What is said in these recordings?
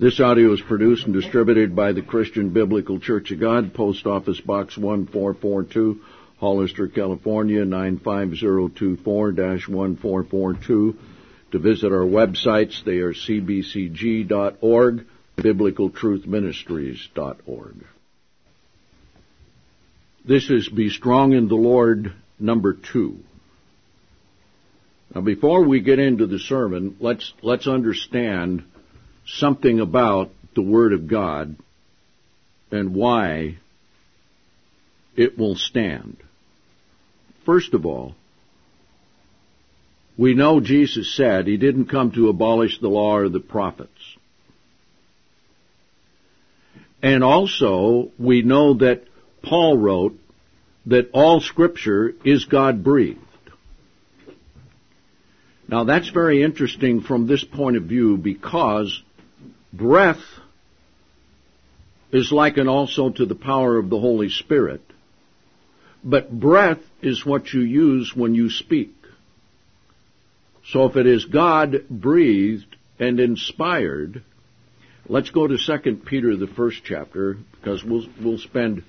This audio is produced and distributed by the Christian Biblical Church of God, Post Office Box 1442, Hollister, California, 95024-1442. To visit our websites, they are cbcg.org, biblicaltruthministries.org. This is Be Strong in the Lord, number 2. Now, before we get into the sermon, let's understand something about the Word of God and why it will stand. First of all, we know Jesus said He didn't come to abolish the law or the prophets. And also, we know that Paul wrote that all Scripture is God-breathed. Now, that's very interesting from this point of view because breath is likened also to the power of the Holy Spirit. But breath is what you use when you speak. So if it is God-breathed and inspired, let's go to 2 Peter, the first chapter, because we'll spend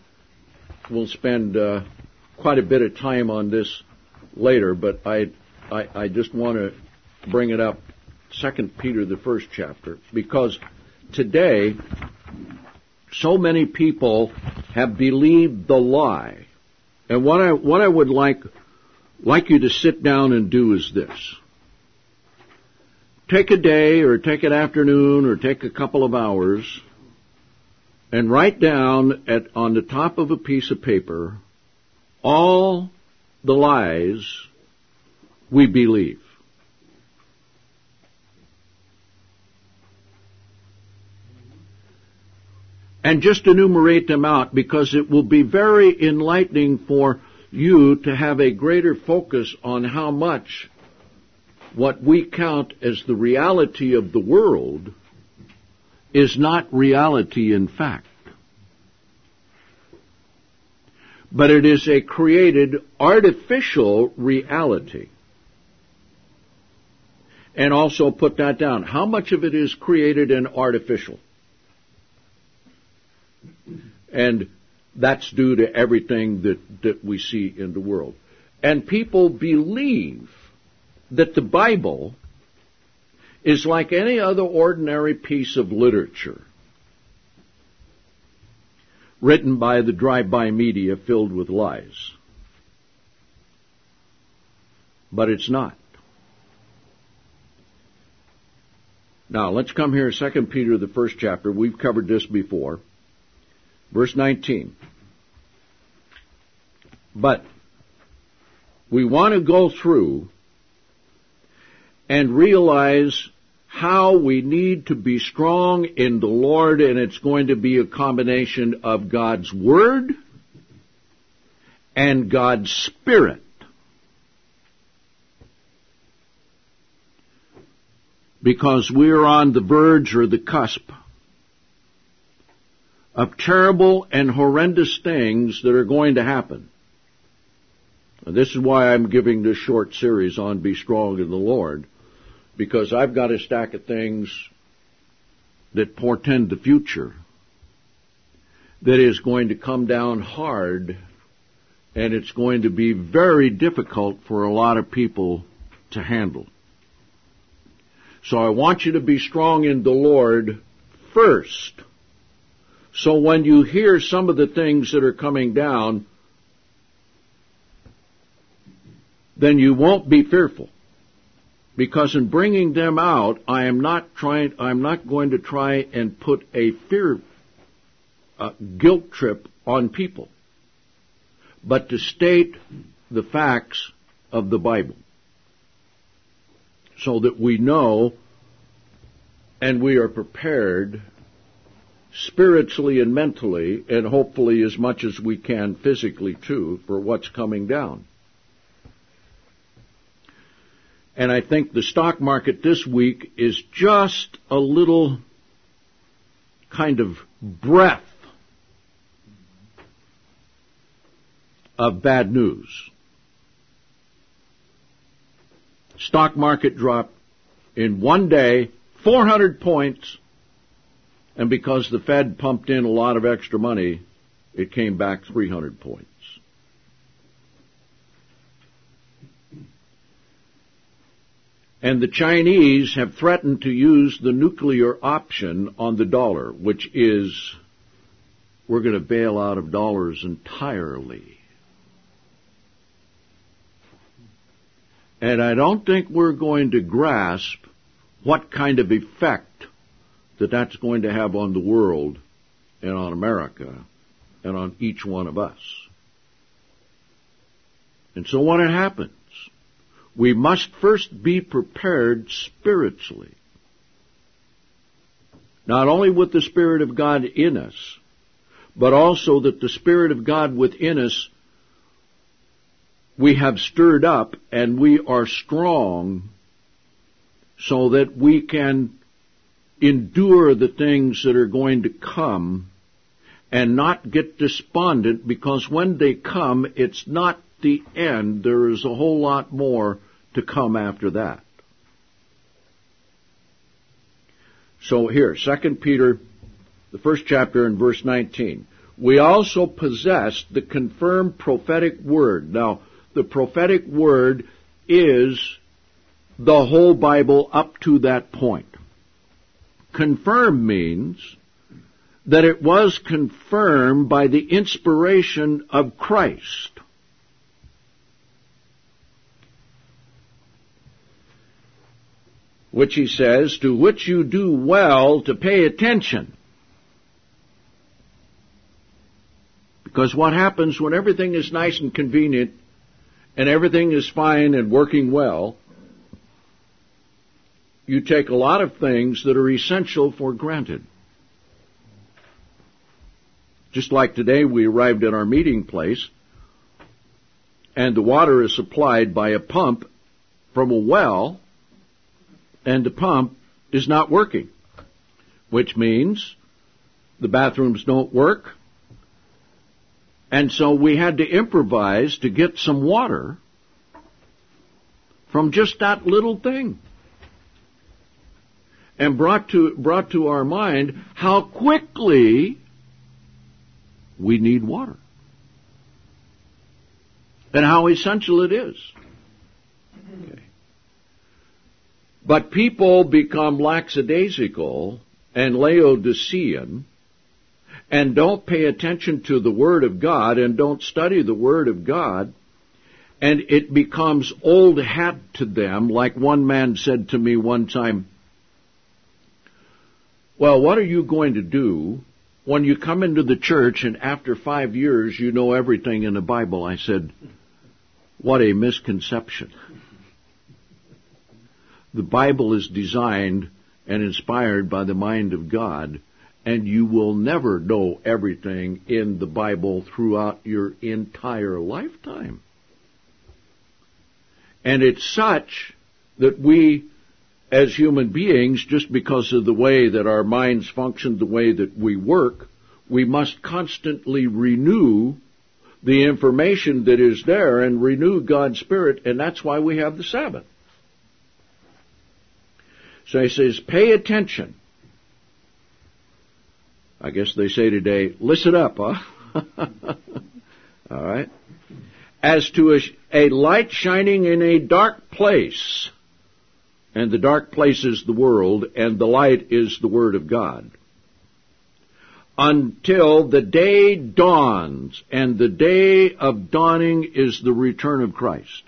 quite a bit of time on this later, but I just want to bring it up, 2 Peter, the first chapter, because today so many people have believed the lie. And what I would like you to sit down and do is this. Take a day or take an afternoon or take a couple of hours and write down on the top of a piece of paper all the lies we believe. And just enumerate them out, because it will be very enlightening for you to have a greater focus on how much what we count as the reality of the world is not reality in fact. But it is a created artificial reality. And also put that down. How much of it is created and artificial? And that's due to everything that we see in the world. And people believe that the Bible is like any other ordinary piece of literature written by the drive-by media filled with lies. But it's not. Now, let's come here, 2 Peter, the first chapter. We've covered this before. Verse 19. But we want to go through and realize how we need to be strong in the Lord, and it's going to be a combination of God's Word and God's Spirit. Because we're on the verge or the cusp of terrible and horrendous things that are going to happen. And this is why I'm giving this short series on Be Strong in the Lord, because I've got a stack of things that portend the future that is going to come down hard, and it's going to be very difficult for a lot of people to handle. So I want you to be strong in the Lord first. So when you hear some of the things that are coming down, then you won't be fearful. Because in bringing them out, I'm not going to try and put a guilt trip on people, but to state the facts of the Bible, so that we know and we are prepared spiritually and mentally, and hopefully as much as we can physically too, for what's coming down. And I think the stock market this week is just a little kind of breath of bad news. Stock market dropped in one day 400 points And because the Fed pumped in a lot of extra money, it came back 300 points. And the Chinese have threatened to use the nuclear option on the dollar, which is, we're going to bail out of dollars entirely. And I don't think we're going to grasp what kind of effect that's going to have on the world and on America and on each one of us. And so what happens? We must first be prepared spiritually. Not only with the Spirit of God in us, but also that the Spirit of God within us we have stirred up and we are strong so that we can endure the things that are going to come and not get despondent, because when they come, it's not the end. There is a whole lot more to come after that. So here, 2 Peter, the first chapter and verse 19. We also possess the confirmed prophetic word. Now, the prophetic word is the whole Bible up to that point. Confirmed means that it was confirmed by the inspiration of Christ. Which he says, to which you do well to pay attention. Because what happens when everything is nice and convenient and everything is fine and working well, you take a lot of things that are essential for granted. Just like today, we arrived at our meeting place, and the water is supplied by a pump from a well, and the pump is not working, which means the bathrooms don't work. And so we had to improvise to get some water from just that little thing. And brought to our mind how quickly we need water. And how essential it is. Okay. But people become lackadaisical and Laodicean and don't pay attention to the Word of God and don't study the Word of God, and it becomes old hat to them. Like one man said to me one time, well, what are you going to do when you come into the church and after 5 years you know everything in the Bible? I said, what a misconception. The Bible is designed and inspired by the mind of God, and you will never know everything in the Bible throughout your entire lifetime. And it's such that we, as human beings, just because of the way that our minds function, the way that we work, we must constantly renew the information that is there and renew God's Spirit, and that's why we have the Sabbath. So he says, pay attention. I guess they say today, listen up, huh? All right. As to a light shining in a dark place, and the dark place is the world, and the light is the Word of God, until the day dawns, and the day of dawning is the return of Christ.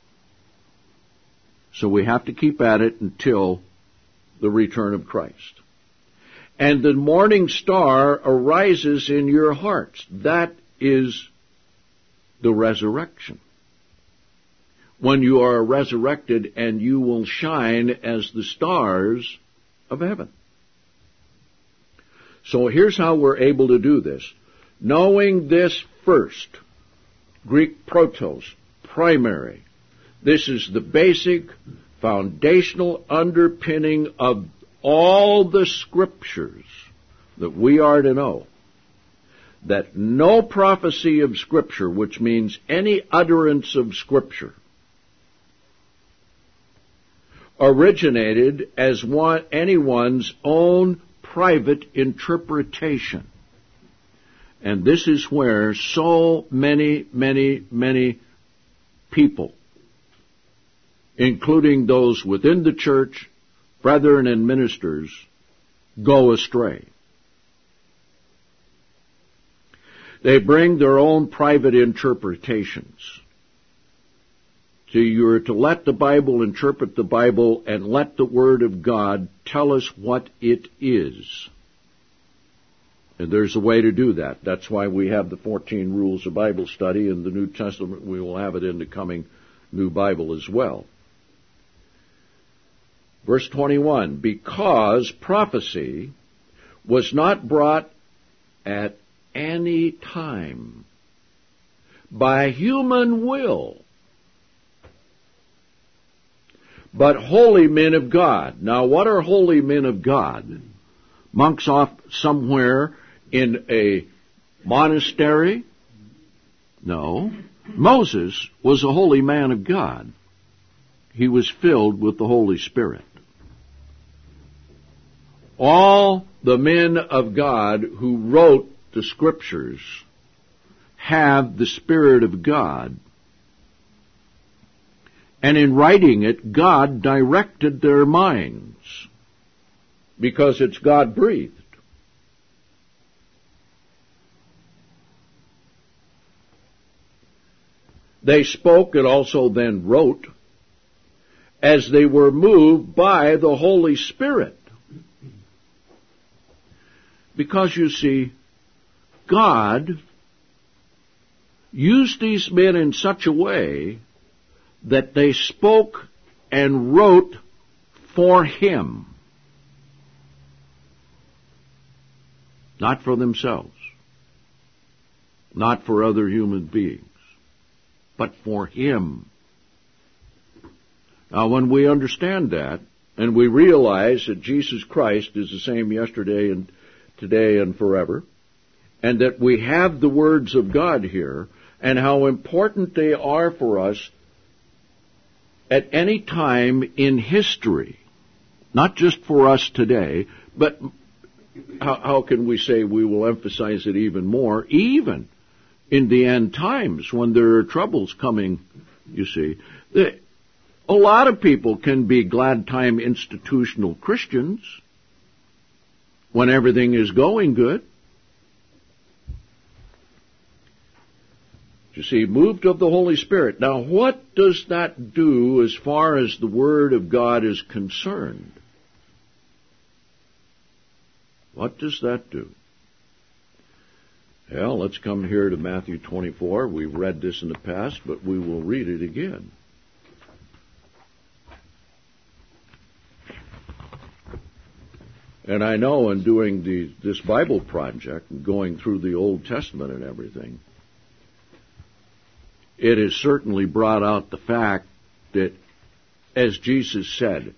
So we have to keep at it until the return of Christ. And the morning star arises in your hearts. That is the resurrection. When you are resurrected, and you will shine as the stars of heaven. So here's how we're able to do this. Knowing this first, Greek protos, primary. This is the basic, foundational underpinning of all the Scriptures that we are to know. That no prophecy of Scripture, which means any utterance of Scripture, originated as anyone's own private interpretation. And this is where so many people, including those within the church, brethren and ministers, go astray. They bring their own private interpretations. So you're to let the Bible interpret the Bible and let the Word of God tell us what it is. And there's a way to do that. That's why we have the 14 Rules of Bible Study in the New Testament. We will have it in the coming New Bible as well. Verse 21, because prophecy was not brought at any time by human will, but holy men of God. Now, what are holy men of God? Monks off somewhere in a monastery? No. Moses was a holy man of God. He was filled with the Holy Spirit. All the men of God who wrote the Scriptures have the Spirit of God. And in writing it, God directed their minds, because it's God-breathed. They spoke and also then wrote as they were moved by the Holy Spirit. Because, you see, God used these men in such a way that they spoke and wrote for Him, not for themselves, not for other human beings, but for Him. Now, when we understand that, and we realize that Jesus Christ is the same yesterday and today and forever, and that we have the words of God here, and how important they are for us at any time in history, not just for us today, but how can we say we will emphasize it even more, even in the end times when there are troubles coming, you see. A lot of people can be glad-time institutional Christians when everything is going good. You see, moved of the Holy Spirit. Now, what does that do as far as the Word of God is concerned? What does that do? Well, let's come here to Matthew 24. We've read this in the past, but we will read it again. And I know in doing this Bible project, and going through the Old Testament and everything, it has certainly brought out the fact that, as Jesus said,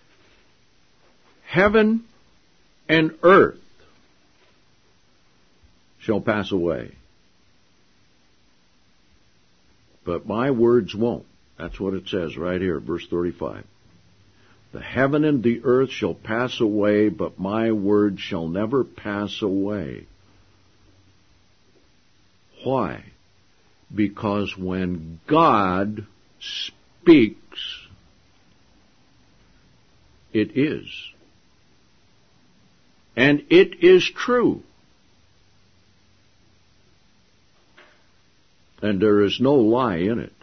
heaven and earth shall pass away, but my words won't. That's what it says right here, verse 35. The heaven and the earth shall pass away, but my words shall never pass away. Why? Because when God speaks, it is. And it is true. And there is no lie in it.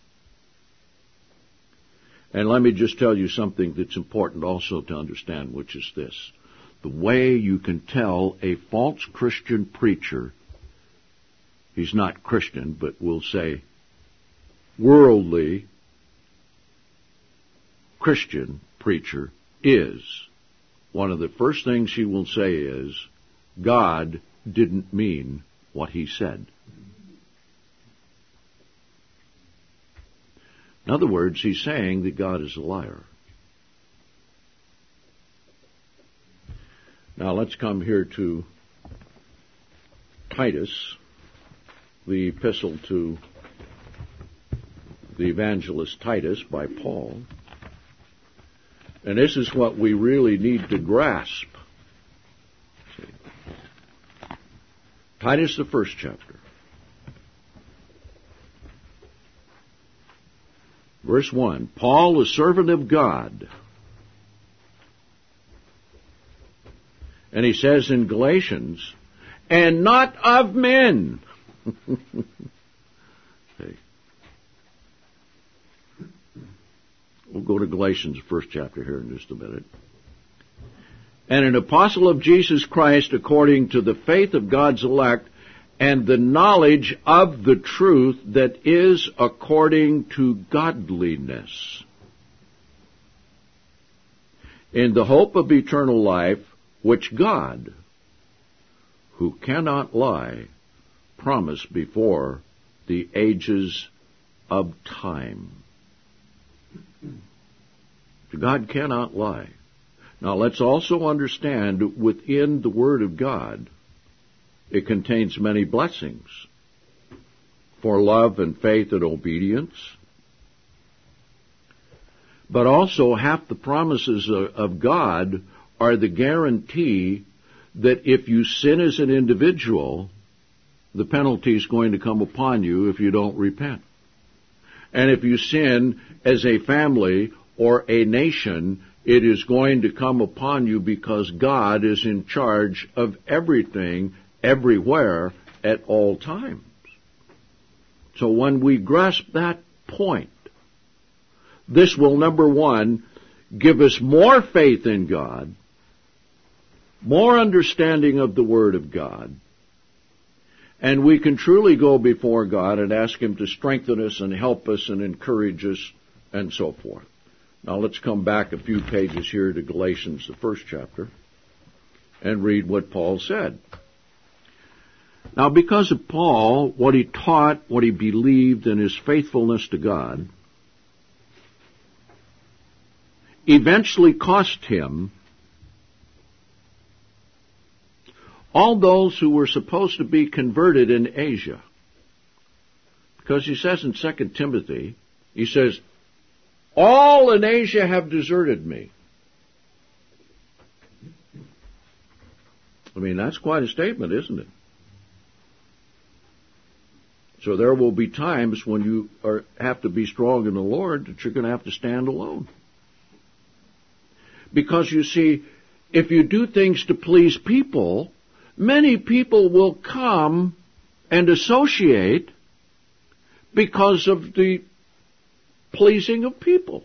And let me just tell you something that's important also to understand, which is this. The way you can tell a false Christian preacher, he's not Christian, but we'll say worldly Christian preacher, is, one of the first things he will say is, God didn't mean what he said. In other words, he's saying that God is a liar. Now let's come here to Titus, the epistle to the evangelist Titus by Paul. And this is what we really need to grasp. Titus, the first chapter. Verse 1, Paul, a servant of God. And he says in Galatians, and not of men. Okay. We'll go to Galatians, first chapter here in just a minute. And an apostle of Jesus Christ according to the faith of God's elect and the knowledge of the truth that is according to godliness, in the hope of eternal life, which God, who cannot lie, promised before the ages of time. God cannot lie. Now let's also understand within the Word of God, it contains many blessings for love and faith and obedience. But also half the promises of God are the guarantee that if you sin as an individual, the penalty is going to come upon you if you don't repent. And if you sin as a family or a nation, it is going to come upon you because God is in charge of everything, everywhere, at all times. So when we grasp that point, this will, number one, give us more faith in God, more understanding of the Word of God, and we can truly go before God and ask Him to strengthen us and help us and encourage us and so forth. Now let's come back a few pages here to Galatians, the first chapter, and read what Paul said. Now because of Paul, what he taught, what he believed, and his faithfulness to God, eventually cost him all those who were supposed to be converted in Asia. Because he says in 2 Timothy, he says, all in Asia have deserted me. I mean, that's quite a statement, isn't it? So there will be times when you have to be strong in the Lord that you're going to have to stand alone. Because you see, if you do things to please people, many people will come and associate because of the pleasing of people.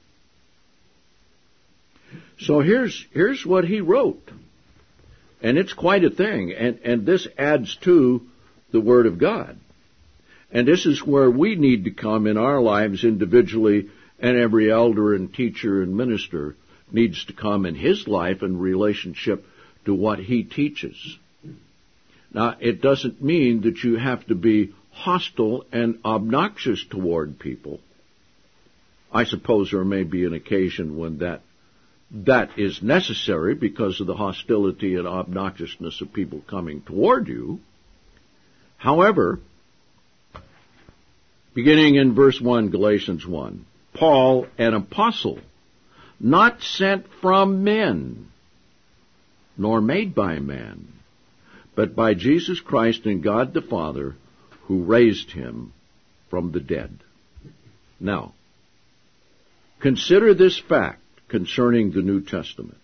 So here's what he wrote. And it's quite a thing. And this adds to the Word of God. And this is where we need to come in our lives individually, and every elder and teacher and minister needs to come in his life in relationship to what he teaches. Now, it doesn't mean that you have to be hostile and obnoxious toward people. I suppose there may be an occasion when that is necessary because of the hostility and obnoxiousness of people coming toward you. However, beginning in verse 1, Galatians 1, Paul, an apostle, not sent from men, nor made by man, but by Jesus Christ and God the Father, who raised him from the dead. Now, consider this fact concerning the New Testament.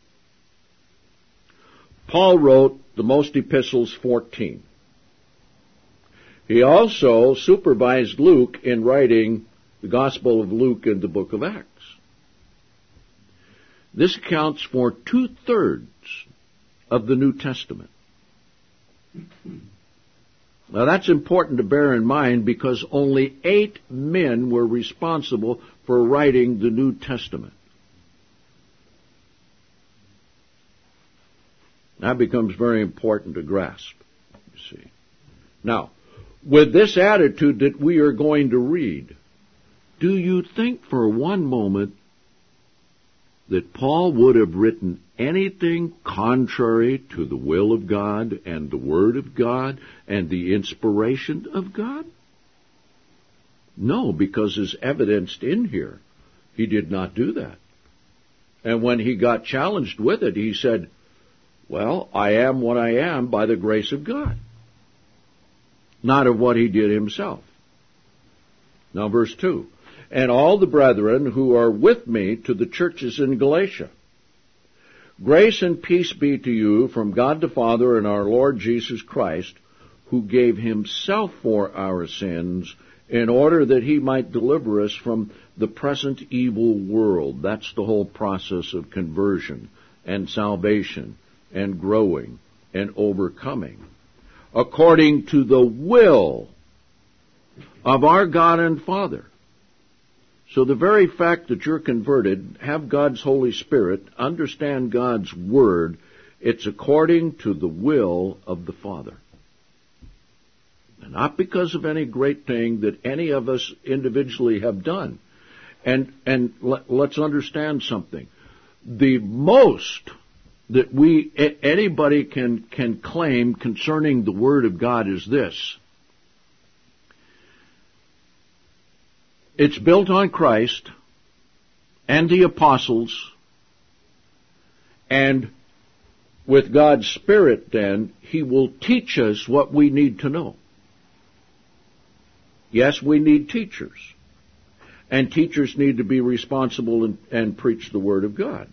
Paul wrote the most epistles, 14. He also supervised Luke in writing the Gospel of Luke and the book of Acts. This accounts for 2/3 of the New Testament. Now that's important to bear in mind because only 8 men were responsible for writing the New Testament. That becomes very important to grasp, you see. Now, with this attitude that we are going to read, do you think for one moment that Paul would have written anything contrary to the will of God and the Word of God and the inspiration of God? No, because as evidenced in here, he did not do that. And when he got challenged with it, he said, well, I am what I am by the grace of God. not of what he did himself. Now verse 2. And all the brethren who are with me to the churches in Galatia. Grace and peace be to you from God the Father and our Lord Jesus Christ, who gave himself for our sins in order that he might deliver us from the present evil world. That's the whole process of conversion and salvation and growing and overcoming. According to the will of our God and Father. So the very fact that you're converted, have God's Holy Spirit, understand God's Word, it's according to the will of the Father. And not because of any great thing that any of us individually have done. And let's understand something. The most that anybody can claim concerning the Word of God is this. It's built on Christ and the apostles, and with God's Spirit then, he will teach us what we need to know. Yes, we need teachers, and teachers need to be responsible and preach the Word of God.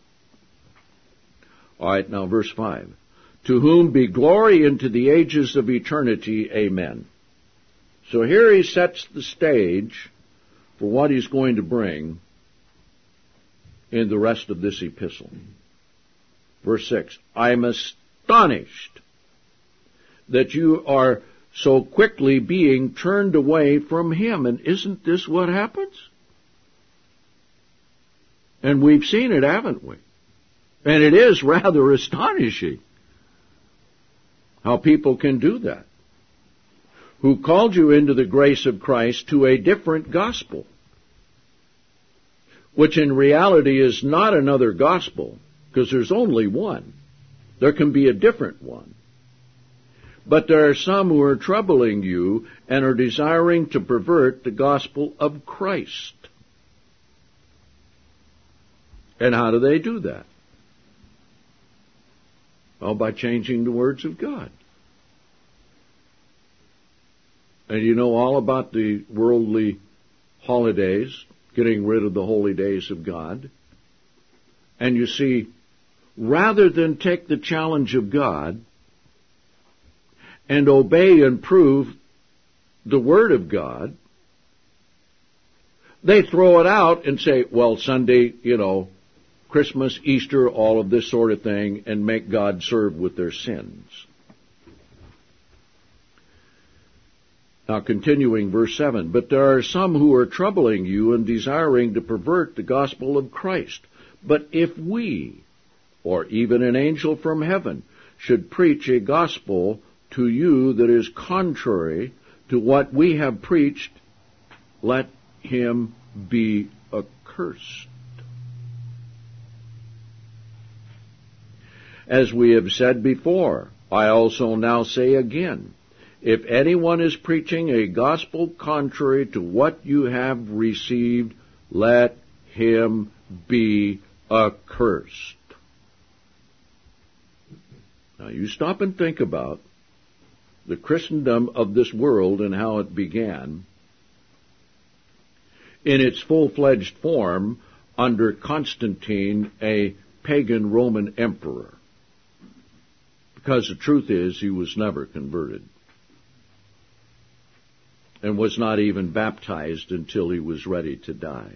All right, now verse 5. To whom be glory into the ages of eternity. Amen. So here he sets the stage for what he's going to bring in the rest of this epistle. Verse 6, I am astonished that you are so quickly being turned away from him. And isn't this what happens? And we've seen it, haven't we? And it is rather astonishing how people can do that. Who called you into the grace of Christ to a different gospel, which in reality is not another gospel, because there's only one. There can be a different one. But there are some who are troubling you and are desiring to pervert the gospel of Christ. And how do they do that? Well, by changing the words of God. And you know all about the worldly holidays, getting rid of the holy days of God. And you see, rather than take the challenge of God and obey and prove the Word of God, they throw it out and say, well, Sunday, Christmas, Easter, all of this sort of thing, and make God serve with their sins. Now, continuing verse 7, but there are some who are troubling you and desiring to pervert the gospel of Christ. But if we, or even an angel from heaven, should preach a gospel to you that is contrary to what we have preached, let him be accursed. As we have said before, I also now say again, if anyone is preaching a gospel contrary to what you have received, let him be accursed. Now you stop and think about the Christendom of this world and how it began in its full-fledged form under Constantine, a pagan Roman emperor. Because the truth is, he was never converted and was not even baptized until he was ready to die.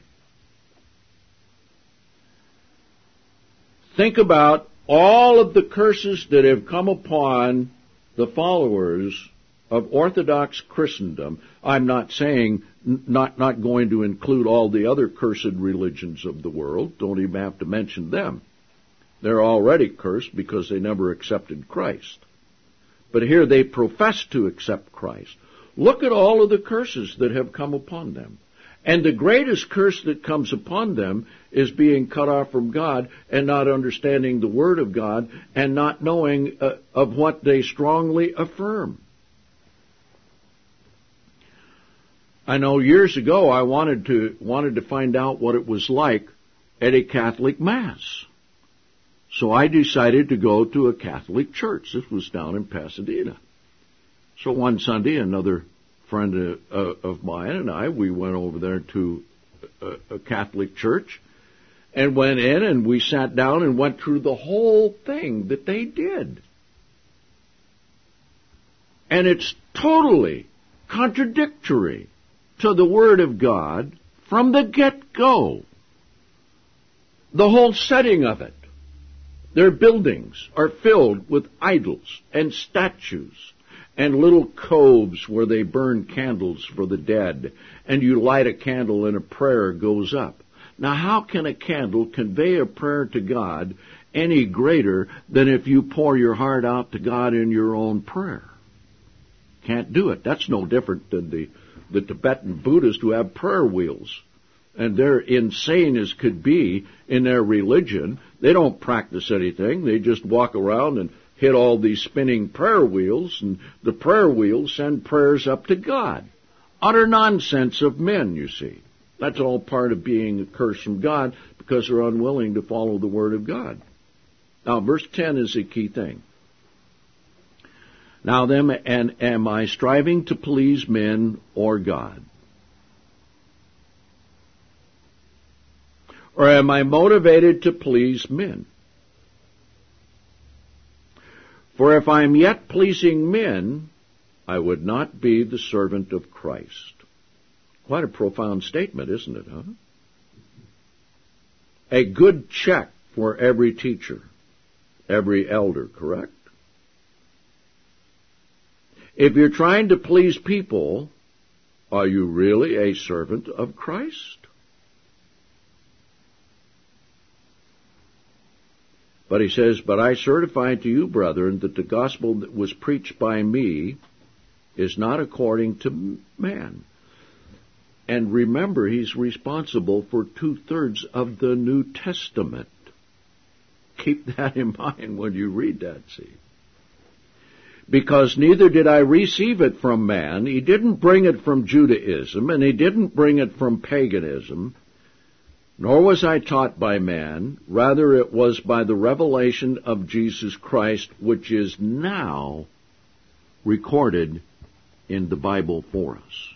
Think about all of the curses that have come upon the followers of Orthodox Christendom. I'm not saying, not going to include all the other cursed religions of the world. Don't even have to mention them. They're already cursed because they never accepted Christ. But here they profess to accept Christ. Look at all of the curses that have come upon them. And the greatest curse that comes upon them is being cut off from God and not understanding the Word of God and not knowing of what they strongly affirm. I know years ago I wanted to find out what it was like at a Catholic Mass. So I decided to go to a Catholic church. This was down in Pasadena. So one Sunday, another friend of mine and I, we went over there to a Catholic church and went in and we sat down and went through the whole thing that they did. And it's totally contradictory to the Word of God from the get-go. The whole setting of it. Their buildings are filled with idols and statues and little coves where they burn candles for the dead, and you light a candle and a prayer goes up. Now, how can a candle convey a prayer to God any greater than if you pour your heart out to God in your own prayer? Can't do it. That's no different than the Tibetan Buddhists who have prayer wheels. And they're insane as could be in their religion. They don't practice anything. They just walk around and hit all these spinning prayer wheels, and the prayer wheels send prayers up to God. Utter nonsense of men, you see. That's all part of being a curse from God because they're unwilling to follow the Word of God. Now, verse 10 is a key thing. Now then, and am I striving to please men or God? Or am I motivated to please men? For if I am yet pleasing men, I would not be the servant of Christ. Quite a profound statement, isn't it, huh? A good check for every teacher, every elder, correct? If you're trying to please people, are you really a servant of Christ? But he says, but I certify to you, brethren, that the gospel that was preached by me is not according to man. And remember, he's responsible for 2/3 of the New Testament. Keep that in mind when you read that, see. Because neither did I receive it from man. He didn't bring it from Judaism, and he didn't bring it from paganism. Nor was I taught by man, rather it was by the revelation of Jesus Christ, which is now recorded in the Bible for us.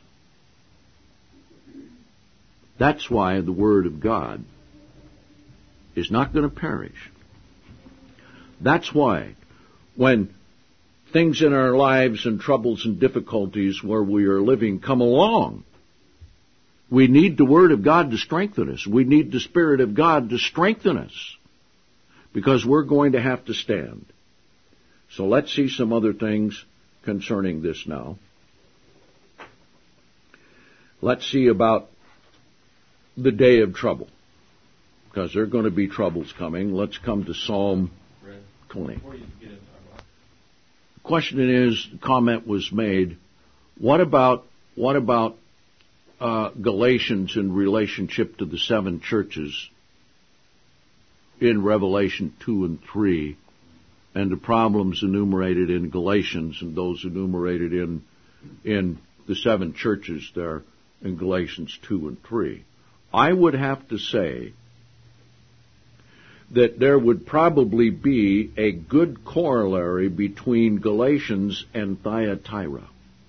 That's why the Word of God is not going to perish. That's why when things in our lives and troubles and difficulties where we are living come along, we need the Word of God to strengthen us. We need the Spirit of God to strengthen us because we're going to have to stand. So let's see some other things concerning this now. Let's see about the day of trouble, because there are going to be troubles coming. Let's come to Psalm 20. The question is, comment was made, what about Galatians in relationship to the 7 churches in Revelation 2 and 3, and the problems enumerated in Galatians and those enumerated in the 7 churches there in Galatians 2 and 3. I would have to say that there would probably be a good corollary between Galatians and Thyatira.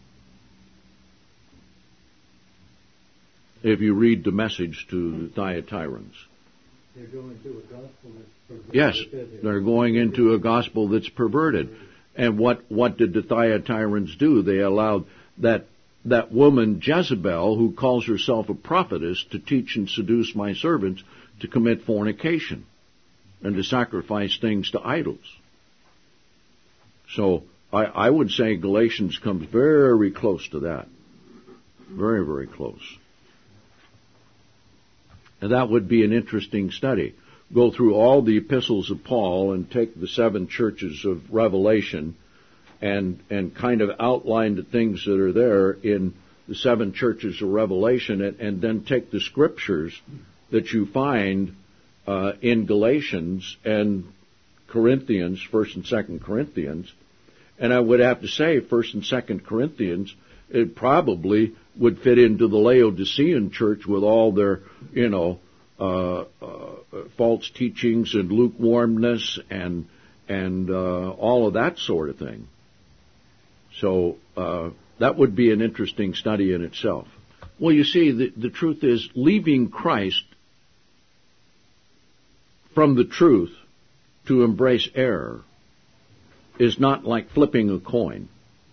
If you read the message to the Thyatirans. They're going into a gospel that's perverted. Yes, they're going into a gospel that's perverted. And what did the Thyatirans do? They allowed that woman Jezebel, who calls herself a prophetess, to teach and seduce my servants to commit fornication and to sacrifice things to idols. So I would say Galatians comes very close to that. Very, very close. And that would be an interesting study. Go through all the epistles of Paul and take the 7 churches of Revelation and kind of outline the things that are there in the 7 churches of Revelation, and then take the scriptures that you find in Galatians and Corinthians, 1st and 2nd Corinthians. And I would have to say 1st and 2nd Corinthians, it probably would fit into the Laodicean church with all their, false teachings and lukewarmness and all of that sort of thing. So that would be an interesting study in itself. Well, you see, the truth is, leaving Christ from the truth to embrace error is not like flipping a coin.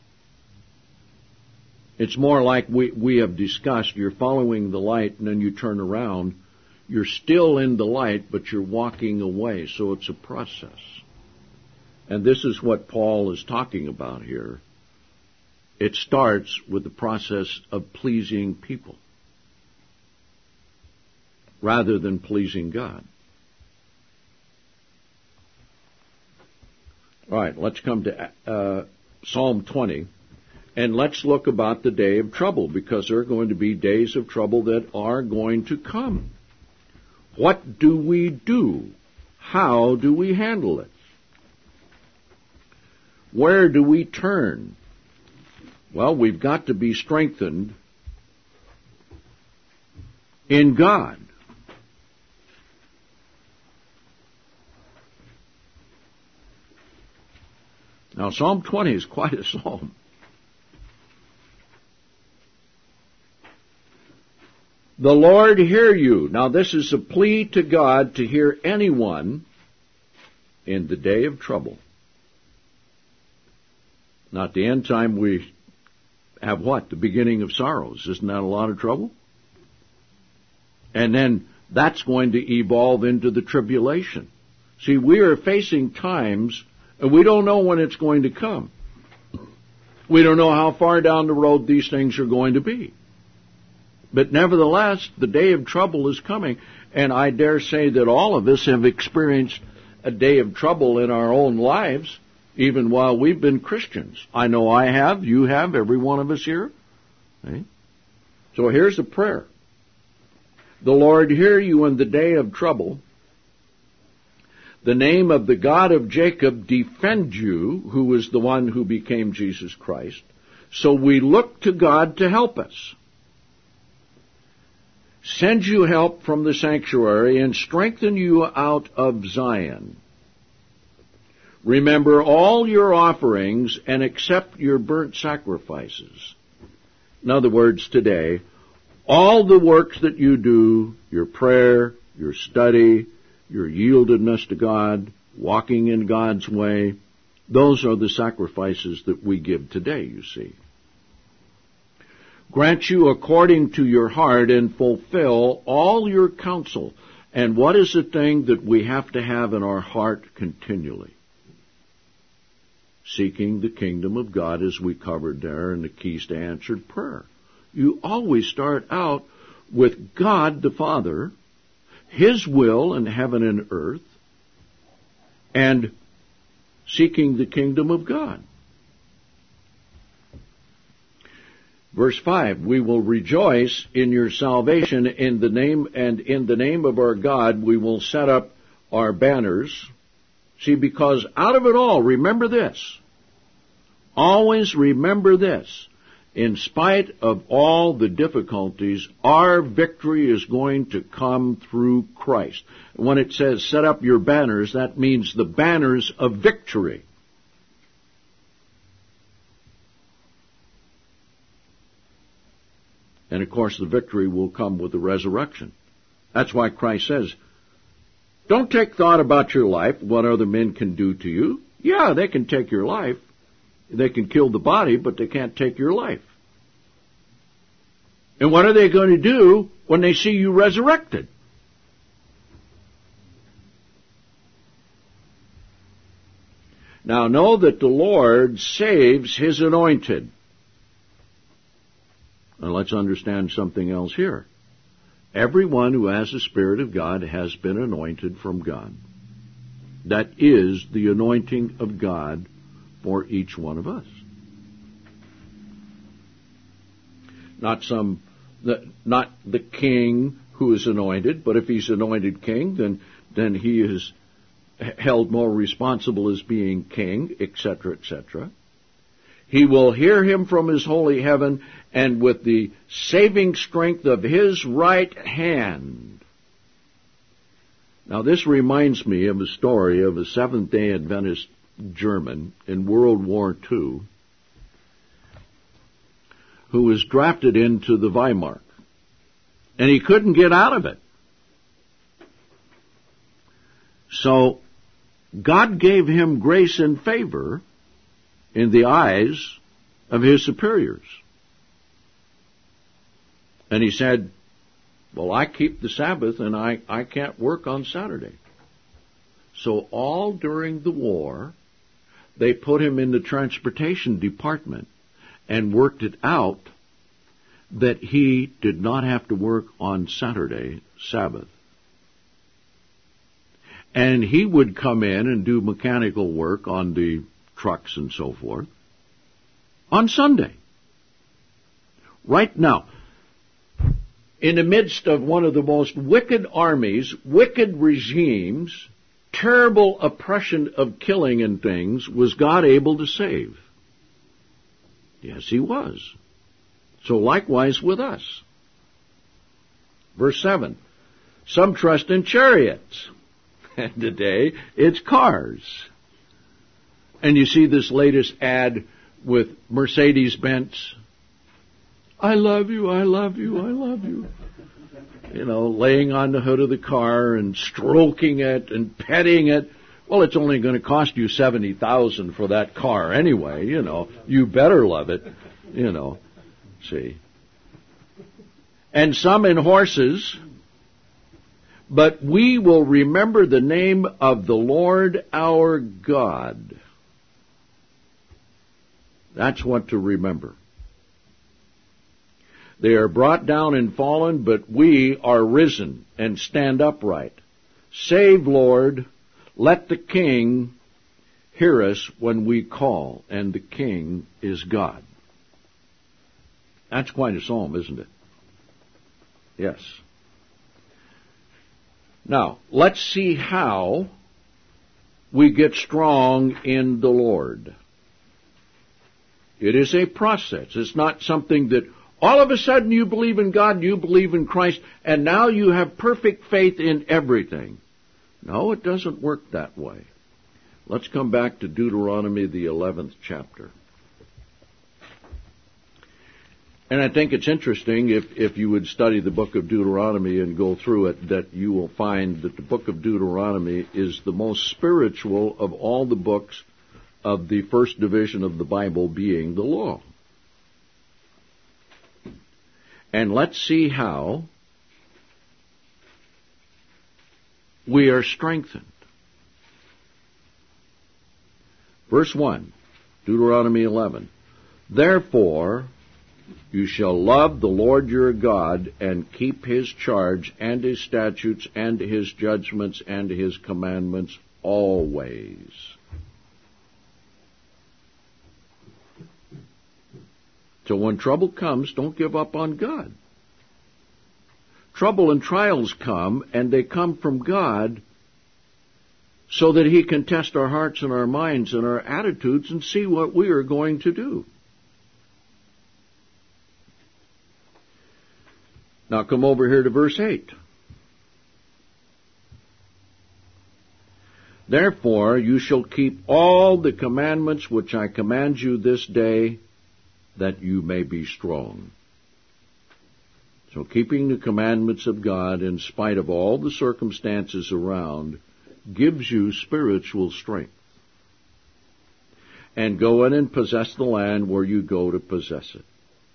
It's more like we have discussed, you're following the light and then you turn around. You're still in the light, but you're walking away, so it's a process. And this is what Paul is talking about here. It starts with the process of pleasing people rather than pleasing God. All right, let's come to Psalm 20, and let's look about the day of trouble, because there are going to be days of trouble that are going to come. What do we do? How do we handle it? Where do we turn? Well, we've got to be strengthened in God. Now, Psalm 20 is quite a psalm. The Lord hear you. Now, this is a plea to God to hear anyone in the day of trouble. Now, at the end time, we have what? The beginning of sorrows. Isn't that a lot of trouble? And then that's going to evolve into the tribulation. See, we are facing times, and we don't know when it's going to come. We don't know how far down the road these things are going to be. But nevertheless, the day of trouble is coming, and I dare say that all of us have experienced a day of trouble in our own lives, even while we've been Christians. I know I have, you have, every one of us here. Okay? So here's the prayer. The Lord hear you in the day of trouble. The name of the God of Jacob defend you, who is the one who became Jesus Christ. So we look to God to help us. Send you help from the sanctuary and strengthen you out of Zion. Remember all your offerings and accept your burnt sacrifices. In other words, today, all the works that you do, your prayer, your study, your yieldedness to God, walking in God's way, those are the sacrifices that we give today, you see. Grant you according to your heart and fulfill all your counsel. And what is the thing that we have to have in our heart continually? Seeking the kingdom of God, as we covered there in the keys to answered prayer. You always start out with God the Father, His will in heaven and earth, and seeking the kingdom of God. Verse 5, we will rejoice in your salvation in the name of our God we will set up our banners. See, because out of it all, remember this. Always remember this. In spite of all the difficulties, our victory is going to come through Christ. When it says set up your banners, that means the banners of victory. And of course the victory will come with the resurrection. That's why Christ says, don't take thought about your life, what other men can do to you. Yeah, they can take your life. They can kill the body, but they can't take your life. And what are they going to do when they see you resurrected? Now know that the Lord saves His anointed. Now let's understand something else here. Everyone who has the Spirit of God has been anointed from God. That is the anointing of God for each one of us. Not the king who is anointed, but if he's anointed king, then he is held more responsible as being king, etc., etc. He will hear him from his holy heaven, and with the saving strength of his right hand. Now this reminds me of a story of a Seventh-day Adventist German in World War II who was drafted into the Wehrmacht. And he couldn't get out of it. So God gave him grace and favor in the eyes of his superiors. And he said, well, I keep the Sabbath and I can't work on Saturday. So all during the war, they put him in the transportation department and worked it out that he did not have to work on Saturday, Sabbath. And he would come in and do mechanical work on the trucks and so forth on Sunday. Right now, in the midst of one of the most wicked armies, wicked regimes, terrible oppression of killing and things, was God able to save? Yes, he was. So likewise with us. Verse 7, some trust in chariots, and today it's cars. And you see this latest ad with Mercedes-Benz. I love you, I love you, I love you. You know, laying on the hood of the car and stroking it and petting it. Well, it's only going to cost you $70,000 for that car anyway, you know. You better love it, you know. See. And some in horses, but we will remember the name of the Lord our God. That's what to remember. They are brought down and fallen, but we are risen and stand upright. Save, Lord, let the King hear us when we call, and the King is God. That's quite a psalm, isn't it? Yes. Now, let's see how we get strong in the Lord. It is a process. It's not something that all of a sudden you believe in God, you believe in Christ, and now you have perfect faith in everything. No, it doesn't work that way. Let's come back to Deuteronomy, the 11th chapter. And I think it's interesting, if you would study the book of Deuteronomy and go through it, that you will find that the book of Deuteronomy is the most spiritual of all the books of the first division of the Bible, being the law. And let's see how we are strengthened. Verse 1, Deuteronomy 11. Therefore, you shall love the Lord your God and keep his charge and his statutes and his judgments and his commandments always. So when trouble comes, don't give up on God. Trouble and trials come, and they come from God so that he can test our hearts and our minds and our attitudes and see what we are going to do. Now come over here to verse 8. Therefore you shall keep all the commandments which I command you this day, that you may be strong. So keeping the commandments of God in spite of all the circumstances around gives you spiritual strength. And go in and possess the land where you go to possess it.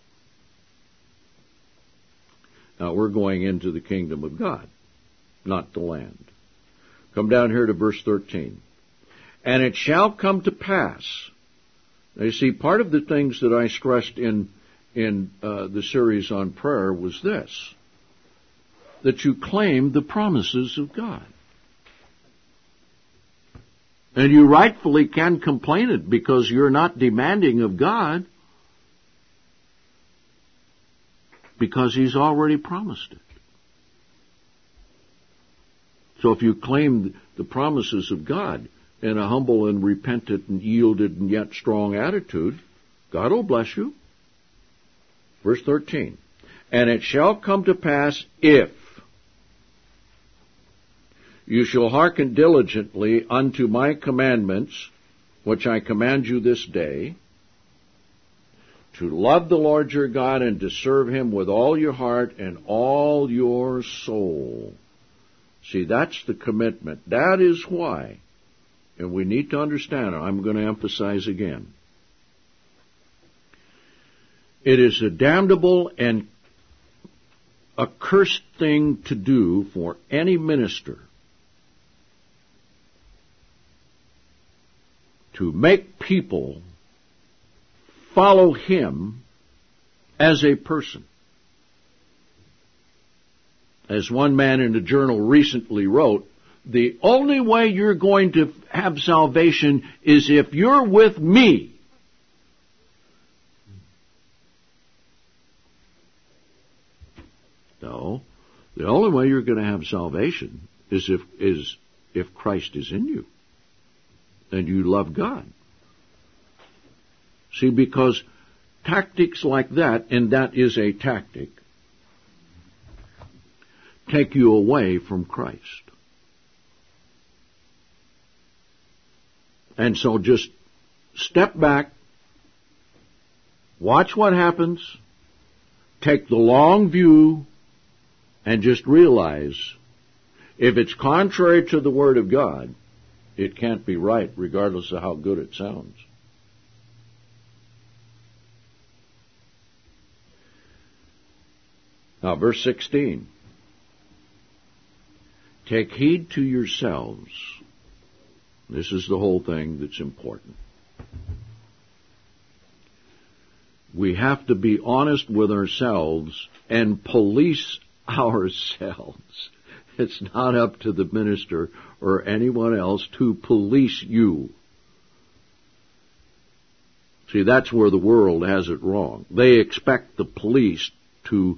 Now we're going into the kingdom of God, not the land. Come down here to verse 13. And it shall come to pass. Now you see, part of the things that I stressed in the series on prayer was this, that you claim the promises of God. And you rightfully can complain it because you're not demanding of God, because he's already promised it. So if you claim the promises of God in a humble and repentant and yielded and yet strong attitude, God will bless you. Verse 13. And it shall come to pass, if you shall hearken diligently unto my commandments, which I command you this day, to love the Lord your God and to serve Him with all your heart and all your soul. See, that's the commitment. That is why, and we need to understand it, I'm going to emphasize again, it is a damnable and accursed thing to do for any minister to make people follow him as a person. As one man in a journal recently wrote, the only way you're going to have salvation is if you're with me. No, the only way you're going to have salvation is if Christ is in you and you love God. See, because tactics like that, and that is a tactic, take you away from Christ. And so just step back, watch what happens, take the long view, and just realize if it's contrary to the Word of God, it can't be right, regardless of how good it sounds. Now, verse 16. Take heed to yourselves. This is the whole thing that's important. We have to be honest with ourselves and police ourselves. It's not up to the minister or anyone else to police you. See, that's where the world has it wrong. They expect the police to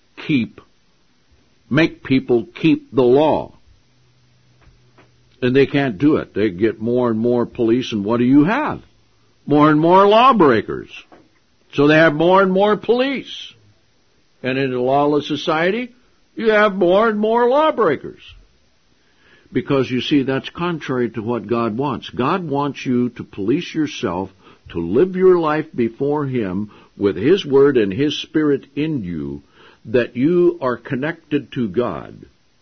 make people keep the law. And they can't do it. They get more and more police, and what do you have? More and more lawbreakers. So they have more and more police. And in a lawless society, you have more and more lawbreakers. Because, you see, that's contrary to what God wants. God wants you to police yourself, to live your life before Him with His Word and His Spirit in you, that you are connected to God.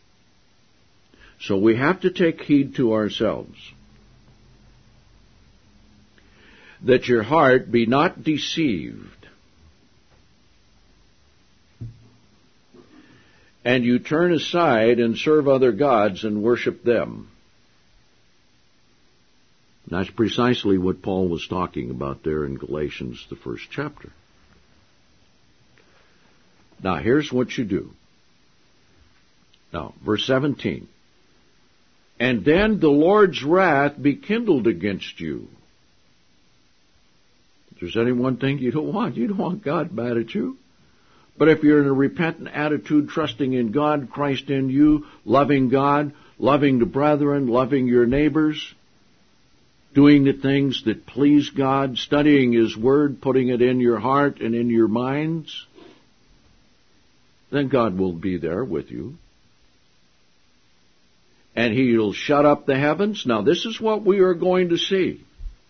So we have to take heed to ourselves, that your heart be not deceived, and you turn aside and serve other gods and worship them. That's precisely what Paul was talking about there in Galatians, the first chapter. Now, here's what you do. Now, verse 17. And then the Lord's wrath be kindled against you. If there's any one thing you don't want God mad at you. But if you're in a repentant attitude, trusting in God, Christ in you, loving God, loving the brethren, loving your neighbors, doing the things that please God, studying His Word, putting it in your heart and in your minds, then God will be there with you. And He'll shut up the heavens. Now, this is what we are going to see.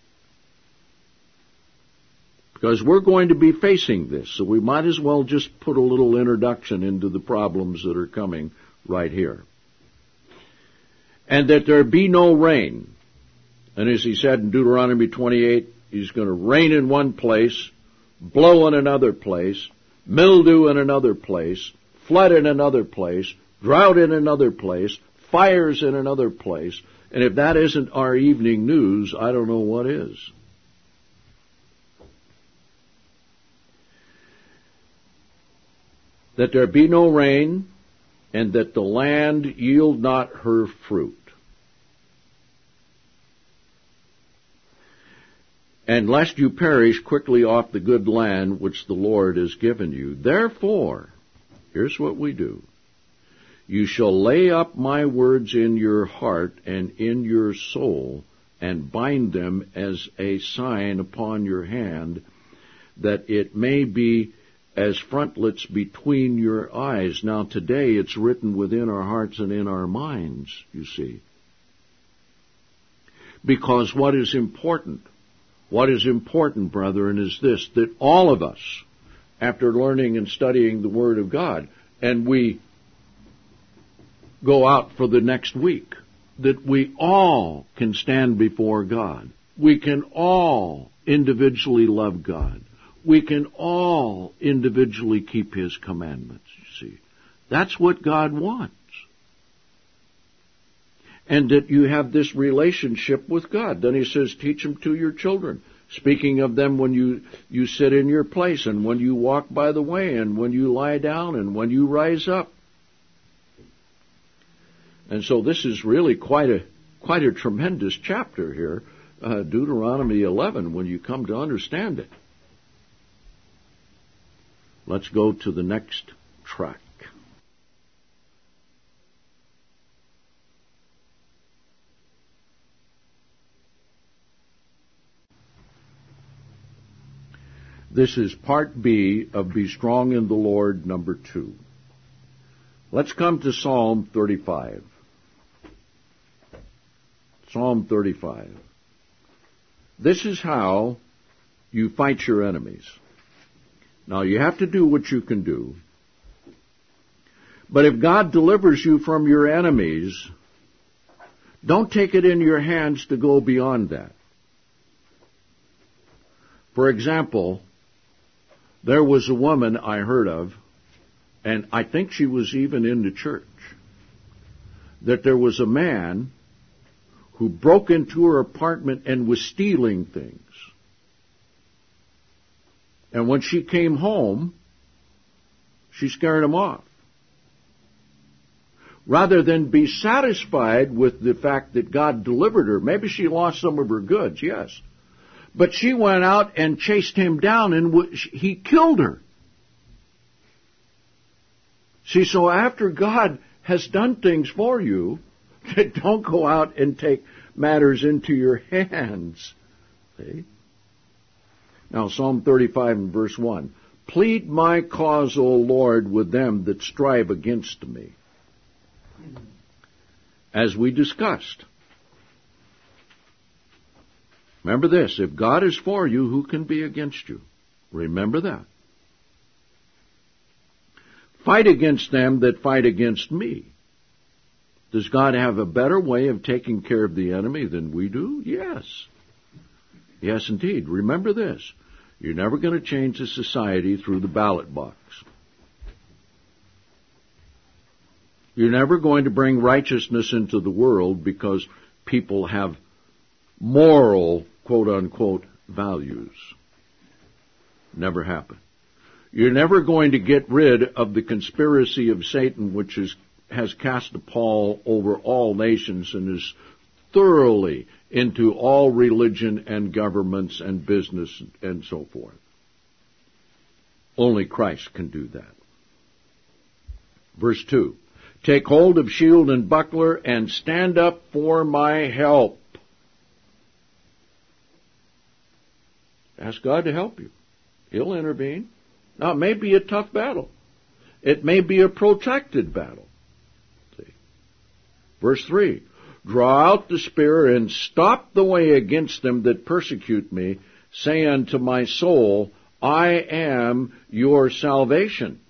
Because we're going to be facing this, so we might as well just put a little introduction into the problems that are coming right here. And that there be no rain. And as He said in Deuteronomy 28, He's going to rain in one place, blow in another place, mildew in another place, flood in another place, drought in another place, fires in another place. And if that isn't our evening news, I don't know what is. That there be no rain, and that the land yield not her fruit. And lest you perish quickly off the good land which the Lord has given you. Therefore, here's what we do. You shall lay up my words in your heart and in your soul, and bind them as a sign upon your hand, that it may be as frontlets between your eyes. Now today it's written within our hearts and in our minds, you see. Because what is important? What is important, brethren, is this, that all of us, after learning and studying the Word of God, and we go out for the next week, that we all can stand before God. We can all individually love God. We can all individually keep His commandments, you see. That's what God wants. And that you have this relationship with God. Then He says, teach them to your children. Speaking of them when you sit in your place, and when you walk by the way, and when you lie down, and when you rise up. And so this is really quite a tremendous chapter here, Deuteronomy 11, when you come to understand it. Let's go to the next track. This is part B of Be Strong in the Lord, number 2. Let's come to Psalm 35. Psalm 35. This is how you fight your enemies. Now, you have to do what you can do. But if God delivers you from your enemies, don't take it in your hands to go beyond that. For example, there was a woman I heard of, and I think she was even in the church, that there was a man who broke into her apartment and was stealing things. And when she came home, she scared him off. Rather than be satisfied with the fact that God delivered her, maybe she lost some of her goods, yes. But she went out and chased him down, and he killed her. See, so after God has done things for you, don't go out and take matters into your hands. See? Now, Psalm 35 and verse 1. Plead my cause, O Lord, with them that strive against me. As we discussed. Remember this, if God is for you, who can be against you? Remember that. Fight against them that fight against me. Does God have a better way of taking care of the enemy than we do? Yes. Yes, indeed. Remember this. You're never going to change a society through the ballot box. You're never going to bring righteousness into the world because people have moral, quote-unquote, values. Never happen. You're never going to get rid of the conspiracy of Satan, which has cast a pall over all nations and is thoroughly into all religion and governments and business and so forth. Only Christ can do that. Verse 2. Take hold of shield and buckler and stand up for my help. Ask God to help you. He'll intervene. Now, it may be a tough battle. It may be a protracted battle. See? Verse 3. Draw out the spear and stop the way against them that persecute me. Say unto my soul, I am your salvation.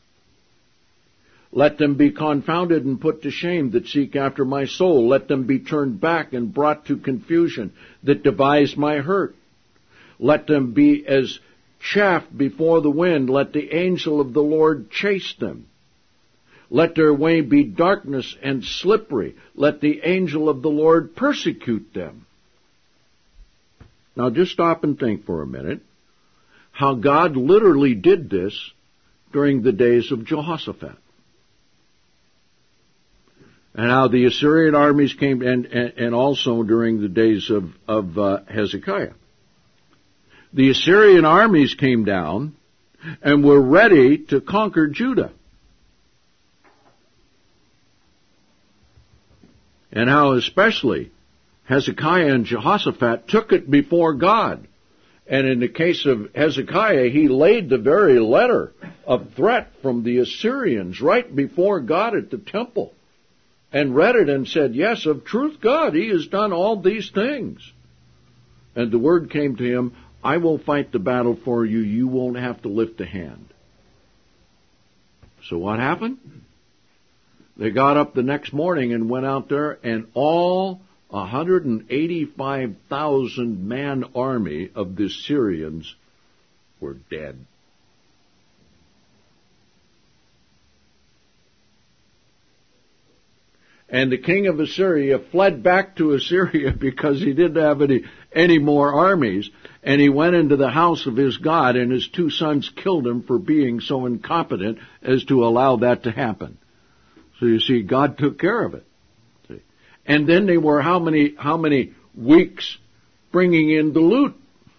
Let them be confounded and put to shame that seek after my soul. Let them be turned back and brought to confusion that devise my hurt. Let them be as chaff before the wind. Let the angel of the Lord chase them. Let their way be darkness and slippery. Let the angel of the Lord persecute them. Now just stop and think for a minute how God literally did this during the days of Jehoshaphat. And how the Assyrian armies came, and also during the days of Hezekiah. The Assyrian armies came down and were ready to conquer Judah. And how especially Hezekiah and Jehoshaphat took it before God. And in the case of Hezekiah, he laid the very letter of threat from the Assyrians right before God at the temple. And read it and said, yes, of truth God, He has done all these things. And the word came to him, I will fight the battle for you. You won't have to lift a hand. So what happened? They got up the next morning and went out there, and all 185,000 man army of the Syrians were dead. And the king of Assyria fled back to Assyria because he didn't have any more armies. And he went into the house of his God, and his 2 sons killed him for being so incompetent as to allow that to happen. So you see, God took care of it. See? And then they were how many weeks bringing in the loot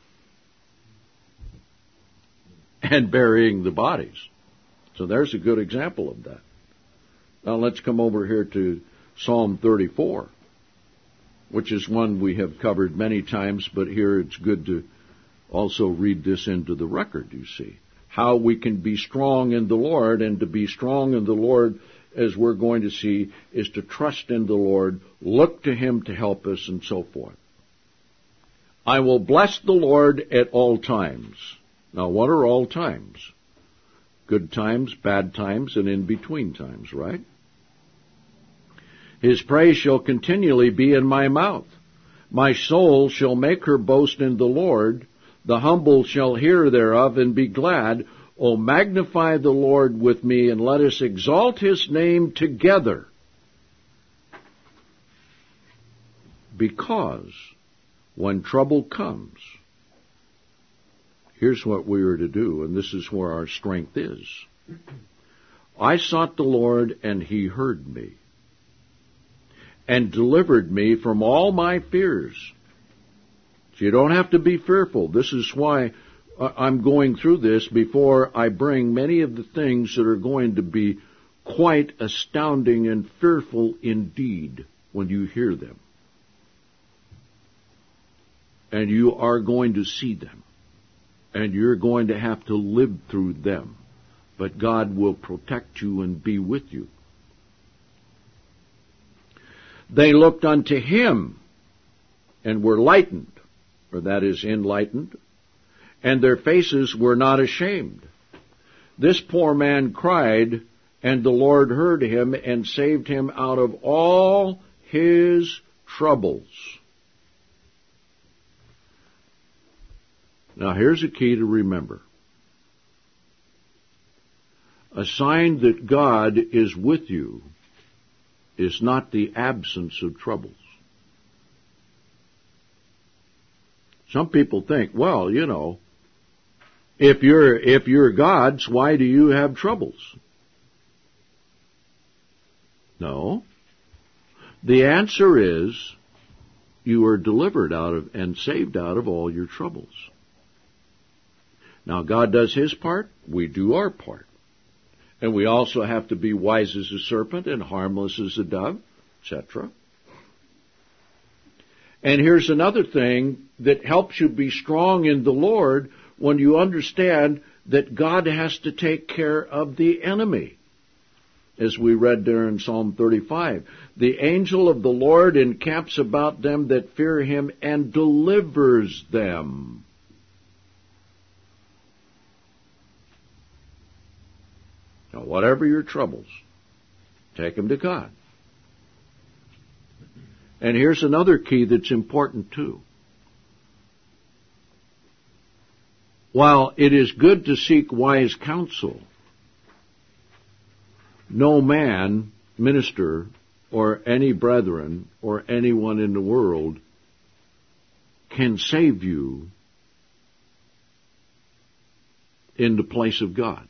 and burying the bodies. So there's a good example of that. Now let's come over here to Psalm 34, which is one we have covered many times, but here it's good to also read this into the record, you see. How we can be strong in the Lord, and to be strong in the Lord, as we're going to see, is to trust in the Lord, look to Him to help us, and so forth. I will bless the Lord at all times. Now, what are all times? Good times, bad times, and in between times, right? His praise shall continually be in my mouth. My soul shall make her boast in the Lord. The humble shall hear thereof and be glad. O magnify the Lord with me, and let us exalt His name together. Because when trouble comes, here's what we are to do, and this is where our strength is. I sought the Lord, and He heard me, and delivered me from all my fears. So you don't have to be fearful. This is why I'm going through this before I bring many of the things that are going to be quite astounding and fearful indeed when you hear them. And you are going to see them. And you're going to have to live through them. But God will protect you and be with you. They looked unto Him and were lightened, or that is, enlightened, and their faces were not ashamed. This poor man cried, and the Lord heard him and saved him out of all his troubles. Now here's a key to remember. A sign that God is with you is not the absence of troubles. Some people think, well, you know, if you're God's, why do you have troubles? No. The answer is, you are delivered out of and saved out of all your troubles. Now, God does His part, we do our part. And we also have to be wise as a serpent and harmless as a dove, etc. And here's another thing that helps you be strong in the Lord when you understand that God has to take care of the enemy. As we read there in Psalm 35, the angel of the Lord encamps about them that fear Him and delivers them. Now, whatever your troubles, take them to God. And here's another key that's important too. While it is good to seek wise counsel, no man, minister, or any brethren, or anyone in the world can save you in the place of God.